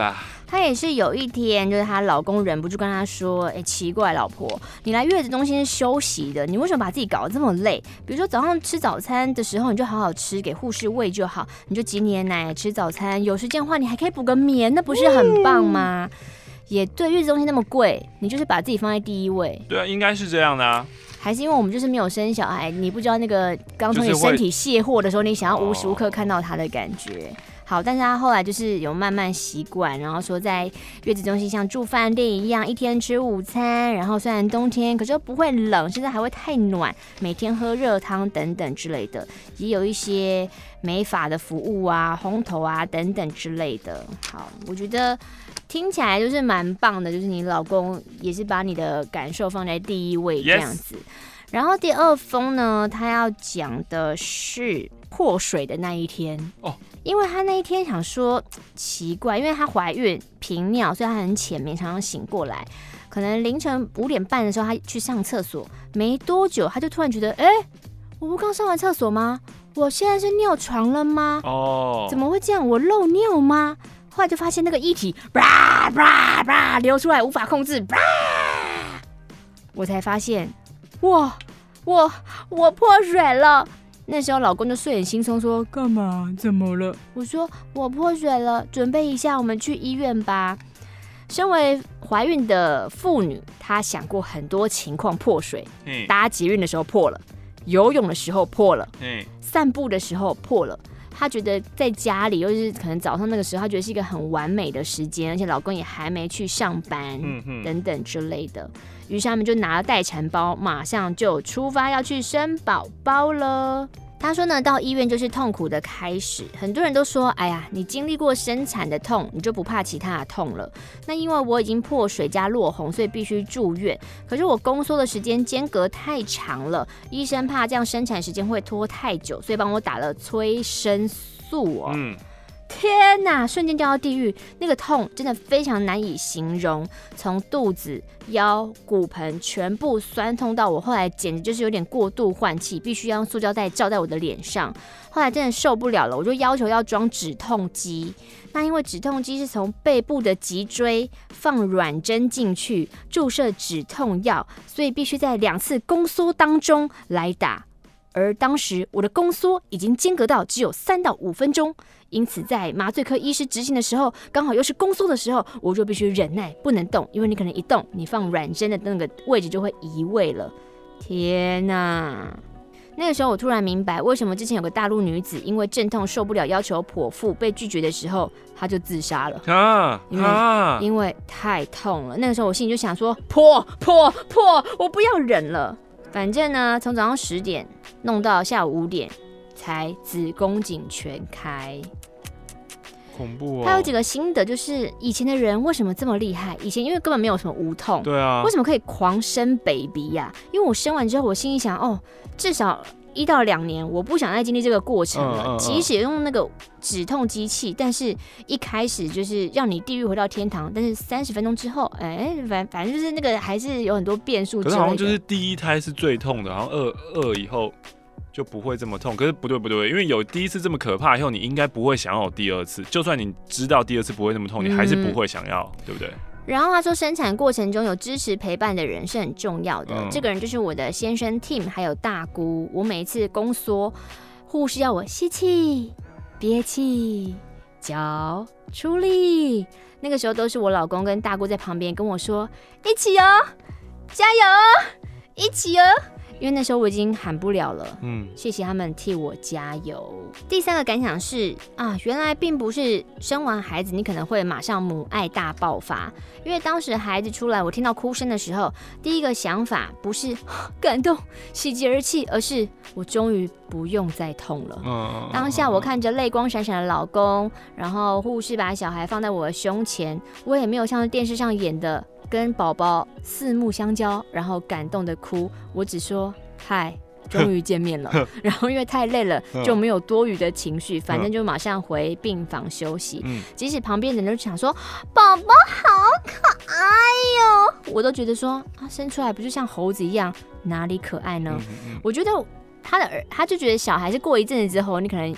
Speaker 2: 她也是有一天，就是她老公忍不住跟她说：“奇怪，老婆，你来月子中心是休息的，你为什么把自己搞得这么累？比如说早上吃早餐的时候，你就好好吃，给护士喂就好，你就挤你的奶吃早餐。有时间的话，你还可以补个眠，那不是很棒吗？”也对，月子中心那么贵，你就是把自己放在第一位。
Speaker 3: 对啊，应该是这样的啊。
Speaker 2: 还是因为我们就是没有生小孩，你不知道那个刚从你身体卸货的时候，你想要无时无刻看到他的感觉。好，但是他后来就是有慢慢习惯，然后说在月子中心像住饭店一样，一天吃午餐，然后虽然冬天，可是又不会冷，甚至还会太暖，每天喝热汤等等之类的，也有一些美发的服务啊、烘头啊等等之类的。好，我觉得听起来就是蛮棒的，就是你老公也是把你的感受放在第一位这样子。然后第二封呢，他要讲的是破水的那一天哦，因为他那一天想说奇怪，因为他怀孕频尿，所以他很浅眠，常常醒过来。可能凌晨5点半的时候，他去上厕所，没多久他就突然觉得，我不刚上完厕所吗？我现在是尿床了吗？哦，怎么会这样？我漏尿吗？后来就发现那个液体叭叭叭流出来，无法控制，叭，我才发现。我破水了。那时候老公就睡眼惺忪说：“干嘛？怎么了？”我说：“我破水了，准备一下，我们去医院吧。”身为怀孕的妇女，她想过很多情况破水。搭捷运的时候破了，游泳的时候破了，散步的时候破了。她觉得在家里，又是可能早上那个时候，她觉得是一个很完美的时间，而且老公也还没去上班，等等之类的。于是他们就拿了待产包，马上就出发要去生宝宝了。他说呢，到医院就是痛苦的开始。很多人都说，哎呀，你经历过生产的痛，你就不怕其他的痛了。那因为我已经破水加落红，所以必须住院。可是我宫缩的时间间隔太长了，医生怕这样生产时间会拖太久，所以帮我打了催生素哦。天哪，瞬间掉到地狱，那个痛真的非常难以形容，从肚子、腰、骨盆全部酸痛到我后来简直就是有点过度换气，必须要用塑胶袋罩在我的脸上。后来真的受不了了，我就要求要装止痛机。那因为止痛机是从背部的脊椎放软针进去，注射止痛药，所以必须在2次宫缩当中来打。而当时我的宫缩已经间隔到只有3到5分钟，因此在麻醉科医师执行的时候，刚好又是宫缩的时候，我就必须忍耐不能动，因为你可能一动，你放软针的那个位置就会移位了。天哪！那个时候我突然明白，为什么之前有个大陆女子因为阵痛受不了要求剖腹被拒绝的时候，她就自杀了。因为太痛了。那个时候我心里就想说，破，我不要忍了。反正呢，从早上10点弄到下午5点才子宫颈全开，
Speaker 3: 恐怖哦。
Speaker 2: 他有几个心得，就是以前的人为什么这么厉害？以前因为根本没有什么无痛，
Speaker 3: 对啊，
Speaker 2: 为什么可以狂生 baby 呀？因为我生完之后，我心里想，至少1到2年，我不想再经历这个过程了。即使用那个止痛机器，但是一开始就是让你地狱回到天堂，但是30分钟之后，反正就是那个还是有很多变数之类的。
Speaker 3: 可是好像就是第1胎是最痛的，然后二以后就不会这么痛。可是不对，因为有第1次这么可怕以后，你应该不会想要有第2次。就算你知道第2次不会那么痛，你还是不会想要，对不对？
Speaker 2: 然后他说，生产过程中有支持陪伴的人是很重要的。这个人就是我的先生 Tim， 还有大姑。我每一次宫缩，护士要我吸气、憋气、脚出力，那个时候都是我老公跟大姑在旁边跟我说：“一起哦，加油，一起哦。”因为那时候我已经喊不了了，谢谢他们替我加油。第3个感想是原来并不是生完孩子你可能会马上母爱大爆发，因为当时孩子出来，我听到哭声的时候，第一个想法不是感动、喜极而泣，而是我终于不用再痛了。当下我看着泪光闪闪的老公，然后护士把小孩放在我的胸前，我也没有像电视上演的跟宝宝四目相交，然后感动的哭，我只说嗨，终于见面了。然后因为太累了，就没有多余的情绪，反正就马上回病房休息。即使旁边的人都想说宝宝好可爱哟，我都觉得说生出来不就像猴子一样，哪里可爱呢？我觉得他就觉得小孩是过一阵子之后，你可能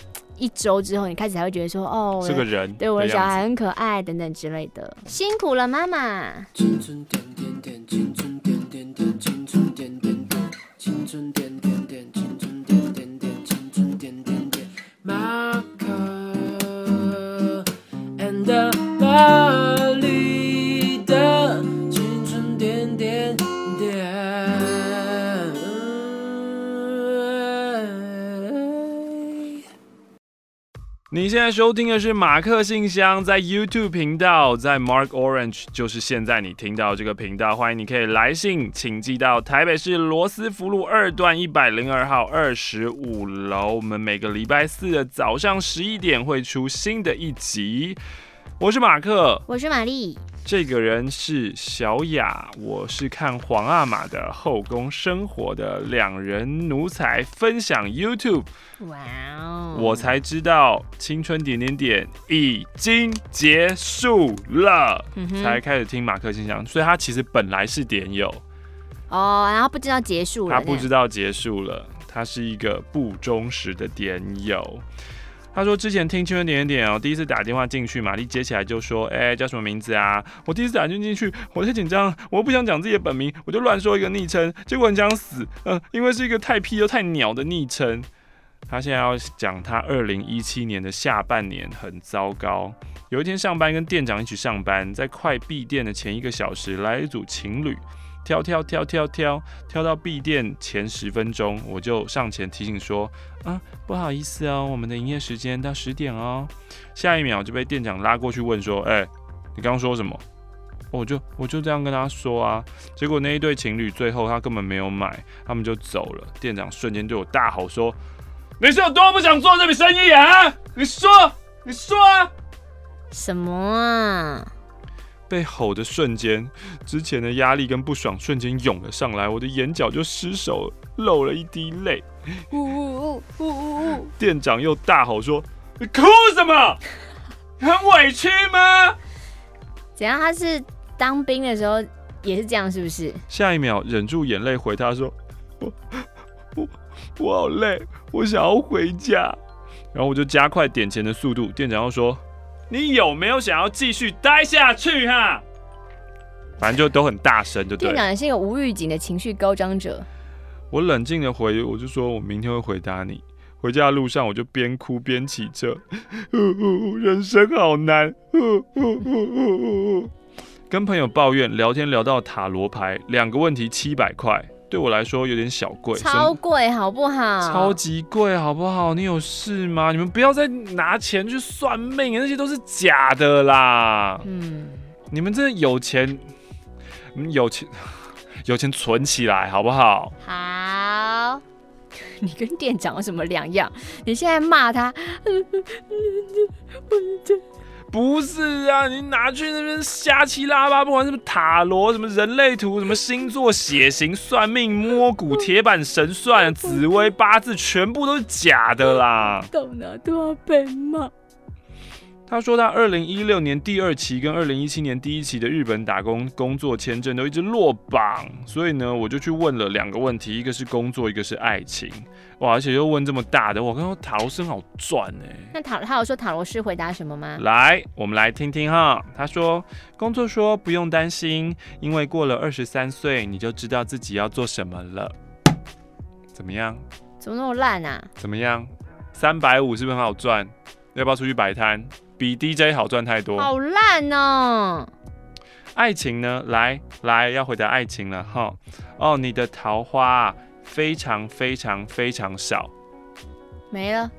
Speaker 2: 1周之后，你开始才会觉得说，哦，
Speaker 3: 是个人，
Speaker 2: 对，我的小孩很可爱等等之类的。辛苦了，妈妈。
Speaker 4: 青春点点点，青春点点点，青春点点点，青春点点点，青春点点点，青春点点点。马克 and 巴黎的青春点点点。
Speaker 3: 你现在收听的是马克信箱，在 YouTube 频道，在 Mark Orange， 就是现在你听到这个频道。欢迎你可以来信，请寄到台北市罗斯福路2段102号25楼。我们每个礼拜四的早上11点会出新的一集。我是马克，
Speaker 2: 我是玛丽。
Speaker 3: 这个人是小雅，我是看皇阿玛的后宫生活的2人奴才分享 YouTube。
Speaker 2: 哇哦！
Speaker 3: 我才知道青春点点点已经结束了，才开始听马克信箱，所以他其实本来是点友
Speaker 2: 哦，然后不知道结束了，
Speaker 3: 他不知道结束了，他是一个不忠实的点友。他说之前听青春点点点哦，第一次打电话进去，玛丽接起来就说：“叫什么名字啊？”我第一次打进去，我太紧张，我又不想讲自己的本名，我就乱说一个昵称，结果很想死，因为是一个太屁又太鸟的昵称。他现在要讲他2017年的下半年很糟糕。有一天上班跟店长一起上班，在快闭店的前1个小时，来了一组情侣，挑到闭店前10分钟，我就上前提醒说：“不好意思哦，我们的营业时间到10点哦。”下一秒就被店长拉过去问说：“你刚刚说什么？”我就这样跟他说啊。结果那一对情侣最后他根本没有买，他们就走了。店长瞬间对我大吼说：“你是有多不想做这笔生意啊？你说啊！”
Speaker 2: 什么啊？
Speaker 3: 被吼的瞬间，之前的压力跟不爽瞬间涌了上来，我的眼角就失手了，漏了一滴泪。店长又大吼说：“你哭什么？很委屈吗？”
Speaker 2: 怎样？他是当兵的时候也是这样，是不是？
Speaker 3: 下一秒忍住眼泪回他说：“我好累，我想要回家。”然后我就加快点钱的速度。店长又说：“你有没有想要继续待下去哈？”反正就都很大声，就对了。
Speaker 2: 店长也是一个无预警的情绪高涨者。
Speaker 3: 我冷静的回，我就说我明天会回答你。回家的路上我就边哭边骑车，人生好难。跟朋友抱怨，聊天聊到塔罗牌，2个问题700块，对我来说有点小贵，
Speaker 2: 超贵好不好？
Speaker 3: 超级贵好不好？你有事吗？你们不要再拿钱去算命，那些都是假的啦。你们真的有钱，有钱存起来好不好？
Speaker 2: 好。你跟店长有什么两样？你现在骂他，
Speaker 3: 不是啊，你拿去那边瞎七拉八，不管什么塔罗、什么人类图、什么星座、血型、算命、摸骨、铁板神算、紫微八字，全部都是假的啦。
Speaker 2: 到哪都要被骂。
Speaker 3: 他说他2016年第2期跟2017年第1期的日本打工工作签证都一直落榜，所以呢，我就去问了2个问题，一个是工作，一个是爱情。哇，而且又问这么大的，我刚刚塔罗师好赚哎。
Speaker 2: 那他有说塔罗师回答什么吗？
Speaker 3: 来，我们来听听哈。他说，工作说不用担心，因为过了23岁你就知道自己要做什么了。怎么样？
Speaker 2: 怎么那么烂啊？
Speaker 3: 怎么样？350是不是很好赚？要不要出去摆摊？比 DJ 好赚太多，
Speaker 2: 好烂哦！
Speaker 3: 爱情呢？来，要回答爱情了哈。哦，你的桃花非常非常非常少，
Speaker 2: 没了。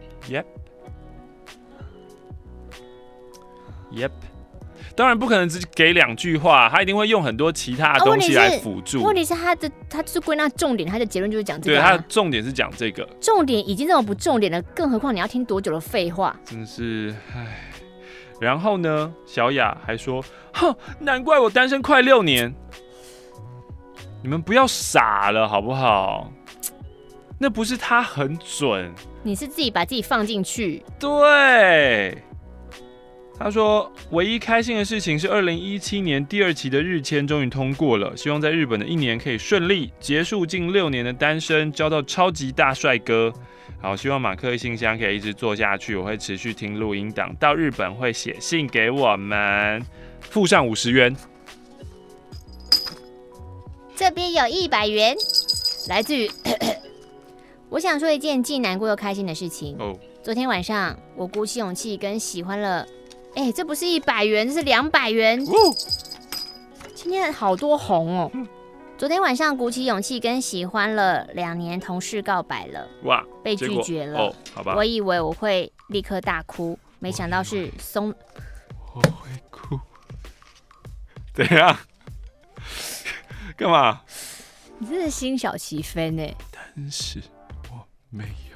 Speaker 3: Yep。当然不可能只给2句话，他一定会用很多其他的东西来辅助。
Speaker 2: 问题是他就是归纳重点，他的结论就是讲这个。
Speaker 3: 对，他的重点是讲这个。
Speaker 2: 重点已经这么不重点了，更何况你要听多久的废话？
Speaker 3: 真的是，唉。然后呢，小雅还说：“哼，难怪我单身快6年。”你们不要傻了好不好？那不是他很准，
Speaker 2: 你是自己把自己放进去。
Speaker 3: 对。 他说，唯一开心的事情是2017年第2期的日签终于通过了，希望在日本的1年可以顺利结束近6年的单身，交到超级大帅哥。好，希望马克信箱可以一直做下去，我会持续听录音档，到日本会写信给我们，附上50元。
Speaker 2: 这边有100元，来自于我想说一件既难过又开心的事情。昨天晚上我鼓起勇气跟喜欢了，这不是100元，这是200元。今天好多红哦。昨天晚上鼓起勇气跟喜欢了2年同事告白了，哇，被拒绝了。
Speaker 3: 好吧，
Speaker 2: 我以为我会立刻大哭，没想到是松。
Speaker 3: 我会哭。怎样？干嘛？
Speaker 2: 你真的心小齐飞呢。
Speaker 3: 但是我没有。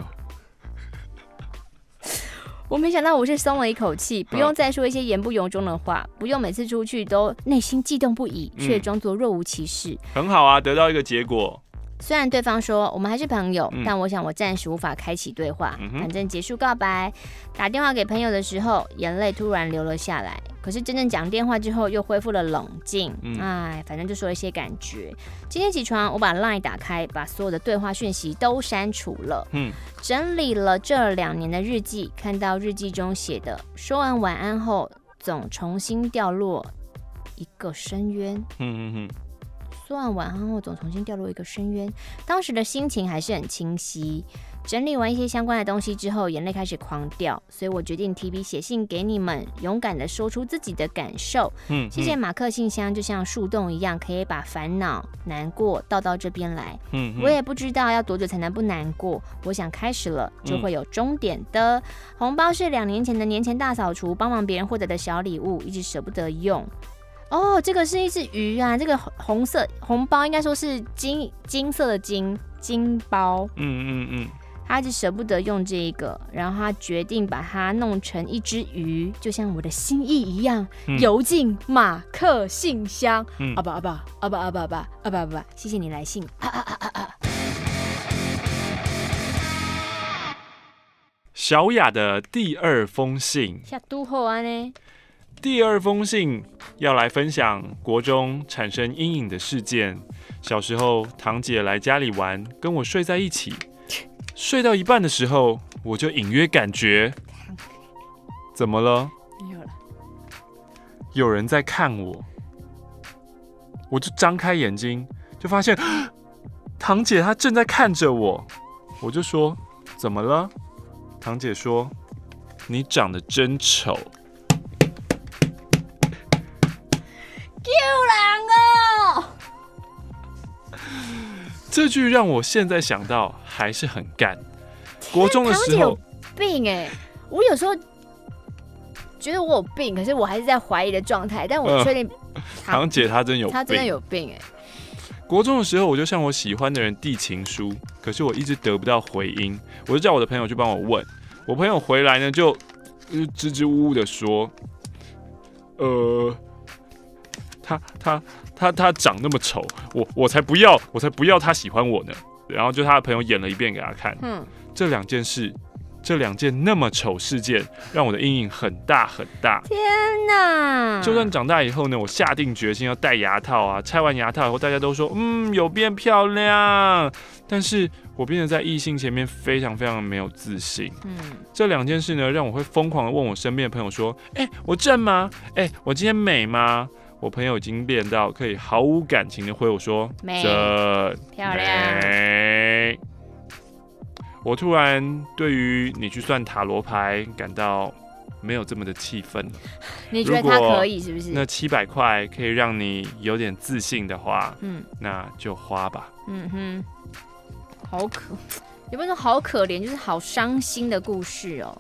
Speaker 2: 我没想到我是松了一口气，不用再说一些言不由衷的话，不用每次出去都内心悸动不已，却装作若无其事。
Speaker 3: 很好啊，得到一个结果。
Speaker 2: 虽然对方说我们还是朋友，但我想我暂时无法开启对话。反正结束告白，打电话给朋友的时候，眼泪突然流了下来。可是真正讲电话之后，又恢复了冷静。反正就说一些感觉。今天起床，我把 LINE 打开，把所有的对话讯息都删除了。整理了这2年的日记，看到日记中写的，说完晚安后，总重新掉落一个深渊。说完晚安后，总重新掉落一个深渊。当时的心情还是很清晰。整理完一些相关的东西之后，眼泪开始狂掉，所以我决定提笔写信给你们，勇敢的说出自己的感受。谢谢马克信箱，就像树洞一样，可以把烦恼、难过倒到这边来。我也不知道要多久才能不难过。我想开始了，就会有终点的。红包是2年前的年前大扫除，帮忙别人获得的小礼物，一直舍不得用。这个是一只鱼啊！这个红色红包应该说是金色的金包。他一直舍不得用这个，然后他决定把它弄成一只鱼，就像我的心意一样，游进马克信箱。谢谢你来信。
Speaker 3: 小雅的第2封信。
Speaker 2: 下都好啊呢。
Speaker 3: 第2封信要来分享国中产生阴影的事件。小时候，堂姐来家里玩，跟我睡在一起。睡到一半的时候，我就隐约感觉，怎么了？没有了。有人在看我，我就张开眼睛，就发现堂姐她正在看着我。我就说，怎么了？堂姐说，你长得真丑。
Speaker 2: 救人哦！
Speaker 3: 这句让我现在想到还是很干。国中的时候，堂姐
Speaker 2: 有病我有时候觉得我有病，可是我还是在怀疑的状态。但我确定，
Speaker 3: 堂姐她真有病，
Speaker 2: 她真的有病
Speaker 3: 国中的时候，我就向我喜欢的人递情书，可是我一直得不到回音，我就叫我的朋友去帮我问。我朋友回来呢，就支支吾吾的说，他长那么丑，我才不要他喜欢我呢。然后就他的朋友演了一遍给他看。这2件那么丑事件，让我的阴影很大很大。
Speaker 2: 天哪！
Speaker 3: 就算长大以后呢，我下定决心要戴牙套啊。拆完牙套以后，大家都说有变漂亮，但是我变得在异性前面非常非常没有自信。这2件事呢，让我会疯狂的问我身边的朋友说：我正吗？我今天美吗？我朋友已经练到可以毫无感情的回我说：
Speaker 2: 美，漂
Speaker 3: 亮。美。我突然对于你去算塔罗牌感到没有这么的气愤。
Speaker 2: 你觉得他可以是不是？
Speaker 3: 那700块可以让你有点自信的话，那就花吧。
Speaker 2: 有没有说好可怜，就是好伤心的故事哦。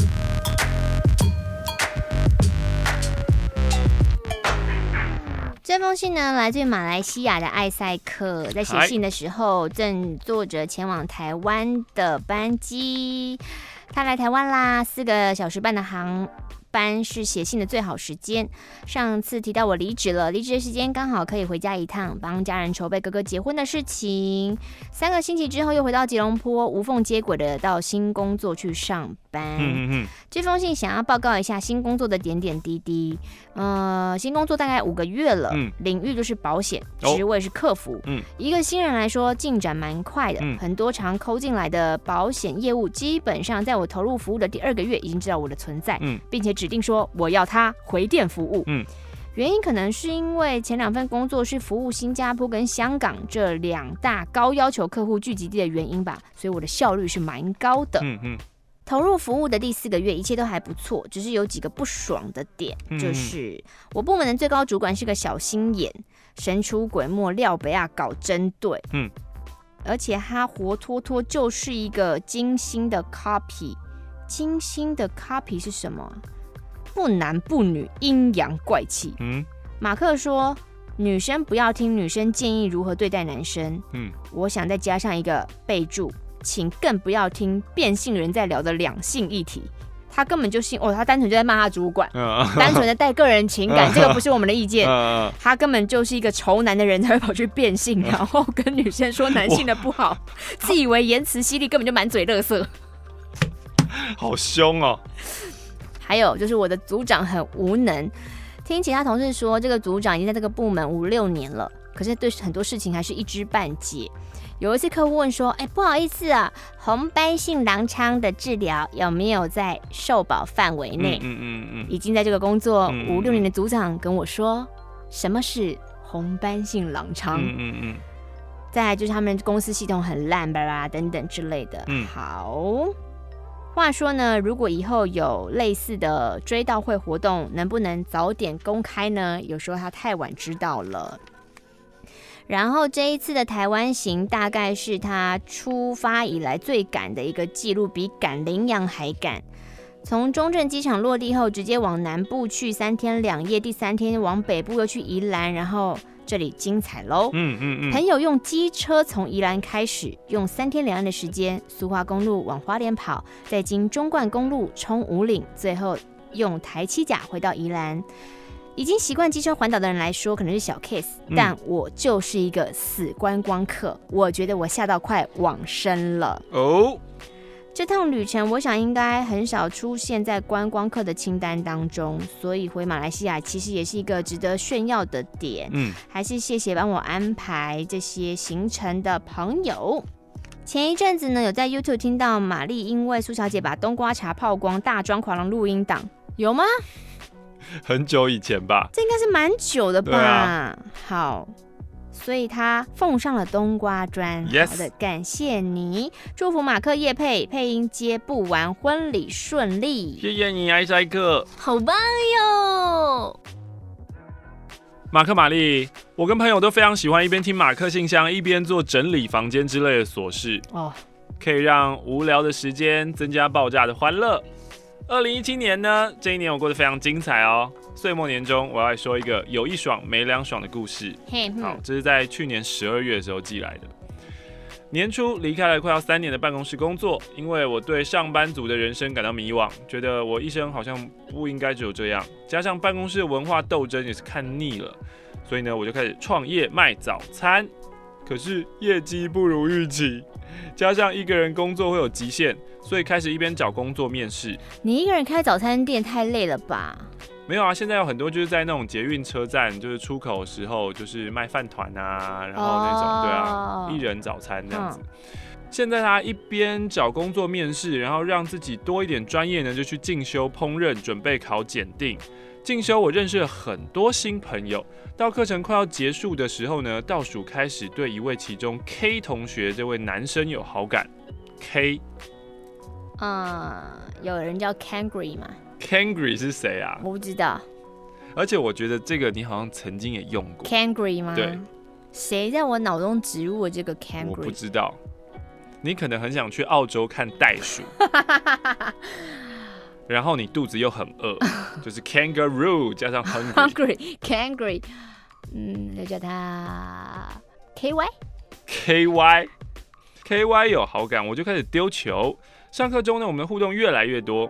Speaker 2: 这封信呢，来自于马来西亚的艾塞克，在写信的时候正坐着前往台湾的班机。他来台湾啦，4个小时半的航班是写信的最好时间。上次提到我离职了，离职的时间刚好可以回家一趟，帮家人筹备哥哥结婚的事情。3个星期之后又回到吉隆坡，无缝接轨的到新工作去上班。这封信想要报告一下新工作的点点滴滴。新工作大概5个月了，领域就是保险，职位是客服。一个新人来说进展蛮快的，很多常抠进来的保险业务，基本上在我投入服务的第2个月已经知道我的存在，并且指定说我要他回电服务。原因可能是因为前2份工作是服务新加坡跟香港这2大高要求客户聚集地的原因吧，所以我的效率是蛮高的。投入服务的第4个月，一切都还不错，只是有几个不爽的点，就是我部门的最高主管是个小心眼，神出鬼没，廖北亚搞针对，而且他活脱脱就是一个精心的 copy。精心的 copy 是什么？不男不女，阴阳怪气。马克说，女生不要听女生建议如何对待男生。我想再加上一个备注，请更不要听变性人在聊的两性议题。他根本就信他单纯就在骂他主管，单纯的带个人情感，这个不是我们的意见。他根本就是一个仇男的人才会跑去变性，然后跟女生说男性的不好，自以为言辞犀利，根本就满嘴垃圾。
Speaker 3: 好凶哦！
Speaker 2: 还有就是我的组长很无能，听其他同事说，这个组长已经在这个部门5、6年了，可是对很多事情还是一知半解。有一次客户问说，不好意思啊，红斑性狼疮的治疗有没有在受保范围内？已经在这个工作5、6年的组长跟我说，什么是红斑性狼疮？再来就是他们公司系统很烂吧等等之类的。好。话说呢，如果以后有类似的追悼会活动，能不能早点公开呢？有时候他太晚知道了。然后这一次的台湾行，大概是他出发以来最赶的一个记录，比赶羚羊还赶。从中正机场落地后，直接往南部去3天2夜，第3天往北部又去宜兰，然后这里精彩喽！朋友用机车从宜兰开始，用3天2夜的时间，苏花公路往花莲跑，再经中冠公路冲武岭，最后用台七甲回到宜兰。已经习惯机车环岛的人来说，可能是小 case，但我就是一个死观光客，我觉得我吓到快往生了。这趟旅程我想应该很少出现在观光客的清单当中，所以回马来西亚其实也是一个值得炫耀的点。还是谢谢帮我安排这些行程的朋友。前一阵子呢，有在 YouTube 听到玛丽因为苏小姐把冬瓜茶泡光大装狂狼录音档，有吗？
Speaker 3: 很久以前吧，
Speaker 2: 这应该是蛮久的吧。
Speaker 3: 对啊，
Speaker 2: 好，所以他奉上了冬瓜砖。好的，感谢你，祝福马克业配音接不完，婚礼顺利。
Speaker 3: 谢谢你，艾塞克，
Speaker 2: 好棒哟！
Speaker 3: 马克、玛丽，我跟朋友都非常喜欢一边听马克信箱，一边做整理房间之类的琐事，可以让无聊的时间增加爆炸的欢乐。2017年呢，这一年我过得非常精彩哦。岁末年终，我要来说一个有一爽没两爽的故事。好，这是在去年12月的时候寄来的。年初离开了快要3年的办公室工作，因为我对上班族的人生感到迷惘，觉得我一生好像不应该只有这样。加上办公室的文化斗争也是看腻了，所以呢，我就开始创业卖早餐。可是业绩不如预期，加上一个人工作会有极限，所以开始一边找工作面试。
Speaker 2: 你一个人开早餐店太累了吧？
Speaker 3: 没有啊，现在有很多就是在那种捷运车站，就是出口的时候，就是卖饭团啊，然后那种对啊，一人早餐这样子。现在他一边找工作面试，然后让自己多一点专业呢，就去进修烹饪，准备考检定。进修我认识了很多新朋友，到课程快要结束的时候呢，倒数开始对一位其中 K 同学这位男生有好感。K，
Speaker 2: 有人叫 Kangry 吗？
Speaker 3: Kangry 是谁啊？
Speaker 2: 我不知道。
Speaker 3: 而且我觉得这个你好像曾经也用过。
Speaker 2: Kangry 吗？
Speaker 3: 对。
Speaker 2: 谁在我脑中植入了这个 Kangry？
Speaker 3: 我不知道。你可能很想去澳洲看袋鼠。然后你肚子又很饿，就是 kangaroo 加上
Speaker 2: hungry， 就叫他 KY
Speaker 3: 有好感，我就开始丢球。上课中呢，我们的互动越来越多。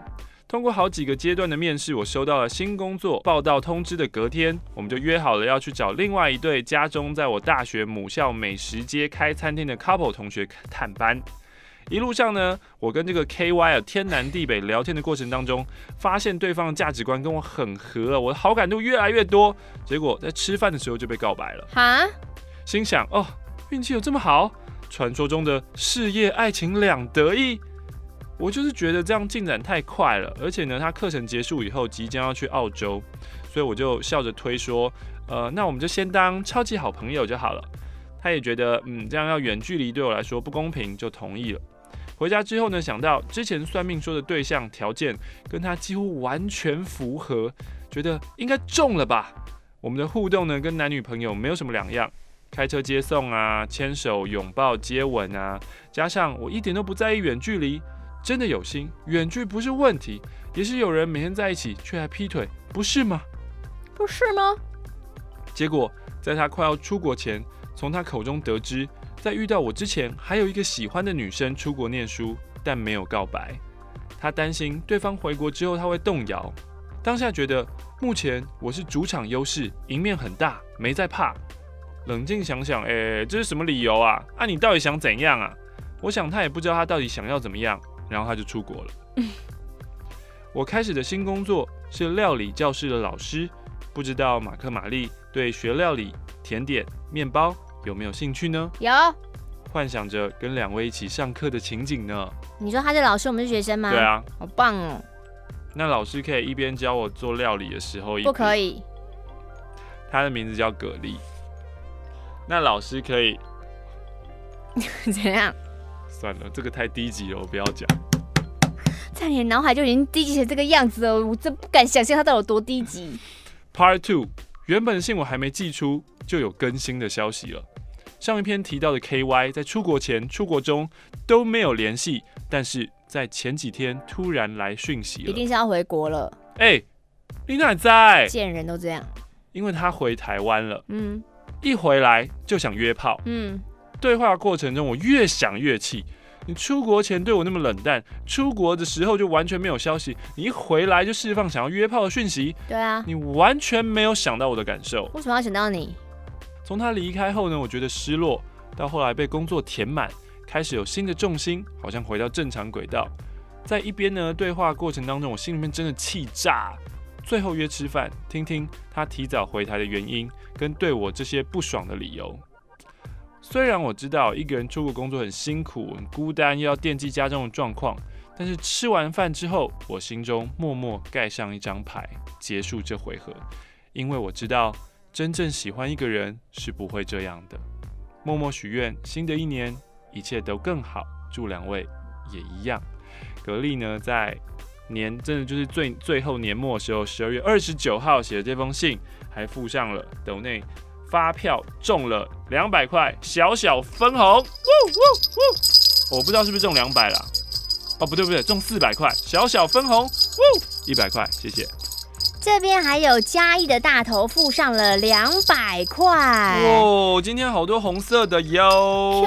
Speaker 3: 通过好几个阶段的面试，我收到了新工作报到通知的隔天，我们就约好了要去找另外一对家中在我大学母校美食街开餐厅的 couple 同学探班。一路上呢，我跟这个 KY 天南地北聊天的过程当中，发现对方的价值观跟我很合，我的好感度越来越多。结果在吃饭的时候就被告白了。
Speaker 2: 哈，
Speaker 3: 心想哦，运气有这么好？传说中的事业爱情两得意？我就是觉得这样进展太快了，而且呢，他课程结束以后即将要去澳洲，所以我就笑着推说，那我们就先当超级好朋友就好了。他也觉得，这样要远距离对我来说不公平，就同意了。回家之后呢，想到之前算命说的对象条件跟他几乎完全符合，觉得应该中了吧。我们的互动呢，跟男女朋友没有什么两样，开车接送啊，牵手、拥抱、接吻啊，加上我一点都不在意远距离，真的有心，远距不是问题。也是有人每天在一起却还劈腿，不是吗？
Speaker 2: 不是吗？
Speaker 3: 结果在他快要出国前，从他口中得知，在遇到我之前，还有一个喜欢的女生出国念书，但没有告白。他担心对方回国之后他会动摇。当下觉得目前我是主场优势，赢面很大，没在怕。冷静想想，这是什么理由啊？你到底想怎样啊？我想他也不知道他到底想要怎么样，然后他就出国了。我开始的新工作是料理教室的老师，不知道马克玛丽对学料理、甜点、面包有没有兴趣呢？
Speaker 2: 有。
Speaker 3: 幻想着跟2位一起上课的情景呢。
Speaker 2: 你说他是老师，我们是学生吗？
Speaker 3: 对啊。
Speaker 2: 好棒哦。
Speaker 3: 那老师可以一边教我做料理的时候，
Speaker 2: 不可以。
Speaker 3: 他的名字叫蛤蜊。那老师可以
Speaker 2: 怎样？
Speaker 3: 算了，这个太低级了，我不要讲。
Speaker 2: 在你的脑海就已经低级成这个样子了，我真不敢想象它到底有多低级。
Speaker 3: Part 2， 原本的信我还没寄出，就有更新的消息了。上一篇提到的 KY 在出国前、出国中都没有联系，但是在前几天突然来讯息了，
Speaker 2: 一定是要回国了。
Speaker 3: 你哪在？
Speaker 2: 见人都这样。
Speaker 3: 因为他回台湾了，一回来就想约炮，对话过程中我越想越气。你出国前对我那么冷淡，出国的时候就完全没有消息，你一回来就释放想要约炮的讯息。
Speaker 2: 对啊，
Speaker 3: 你完全没有想到我的感受。
Speaker 2: 为什么要想到你？
Speaker 3: 从他离开后呢，我觉得失落，到后来被工作填满，开始有新的重心，好像回到正常轨道。在一边呢对话过程当中，我心里面真的气炸。最后约吃饭，听听他提早回台的原因，跟对我这些不爽的理由。虽然我知道一个人出国工作很辛苦、很孤单，又要惦记家中的状况，但是吃完饭之后，我心中默默盖上一张牌，结束这回合。因为我知道，真正喜欢一个人是不会这样的。默默许愿，新的一年一切都更好，祝2位也一样。蛤蜊呢，在真的就是最后年末的时候，12月29号写的这封信，还附上了斗内发票中了200块小小分红，我不知道是不是中200啦。不对，中400块小小分红，100块，谢谢。
Speaker 2: 这边还有嘉义的大头附上了200块。
Speaker 3: 今天好多红色的哟。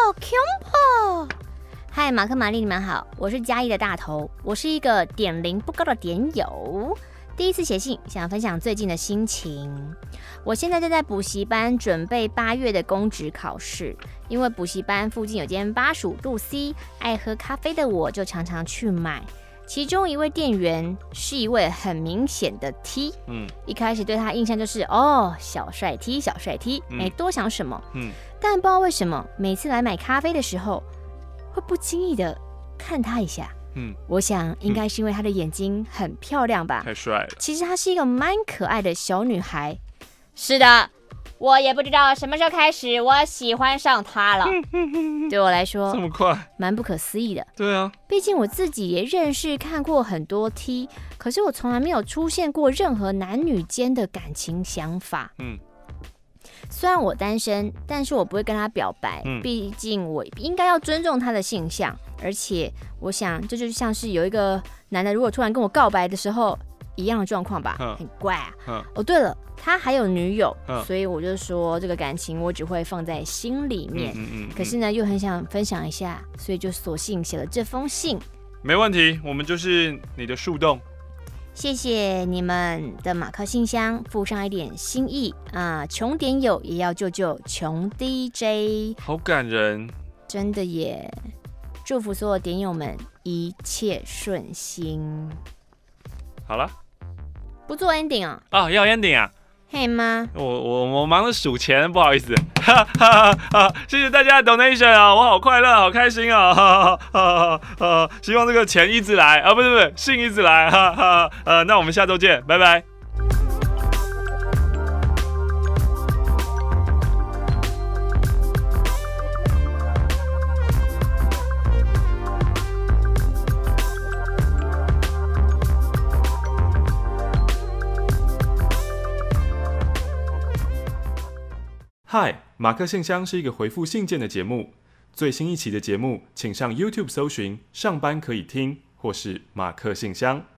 Speaker 2: Kumpo。嗨，马克玛丽，你们好，我是嘉义的大头，我是一个点零不高的点友。第一次写信，想分享最近的心情。我现在正在补习班准备8月的公职考试，因为补习班附近有间85度 C， 爱喝咖啡的我就常常去买。其中一位店员是一位很明显的 T，一开始对他印象就是小帅 T， 小帅 T， 没多想什么，但不知道为什么每次来买咖啡的时候，会不经意的看他一下。我想应该是因为他的眼睛很漂亮吧，
Speaker 3: 太帅了。
Speaker 2: 其实她是一个蛮可爱的小女孩。是的，我也不知道什么时候开始，我喜欢上她了。对我来说，
Speaker 3: 这么快，
Speaker 2: 蛮不可思议的。
Speaker 3: 对啊，
Speaker 2: 毕竟我自己也认识看过很多 T， 可是我从来没有出现过任何男女间的感情想法。虽然我单身，但是我不会跟他表白，毕竟我应该要尊重他的性向，而且我想这就像是有一个男的如果突然跟我告白的时候一样的状况吧，很怪啊。对了，他还有女友，所以我就说这个感情我只会放在心里面。可是呢，又很想分享一下，所以就索性写了这封信。
Speaker 3: 没问题，我们就是你的树洞。
Speaker 2: 谢谢你们的马克信箱，附上一点心意啊！穷点友也要救救穷 DJ，
Speaker 3: 好感人，
Speaker 2: 真的耶！祝福所有点友们一切顺心。
Speaker 3: 好了，
Speaker 2: 不做 ending 哦？
Speaker 3: 啊，要 ending 啊？
Speaker 2: 嘿吗？
Speaker 3: 我忙着数钱，不好意思。谢谢大家的 donation 啊，我好快乐，好开心啊！希望这个钱一直来啊，不是，信一直来。那我们下周见，拜拜。
Speaker 1: 嗨，马克信箱是一个回复信件的节目。最新一期的节目，请上 YouTube 搜寻"上班可以听"或是"马克信箱"。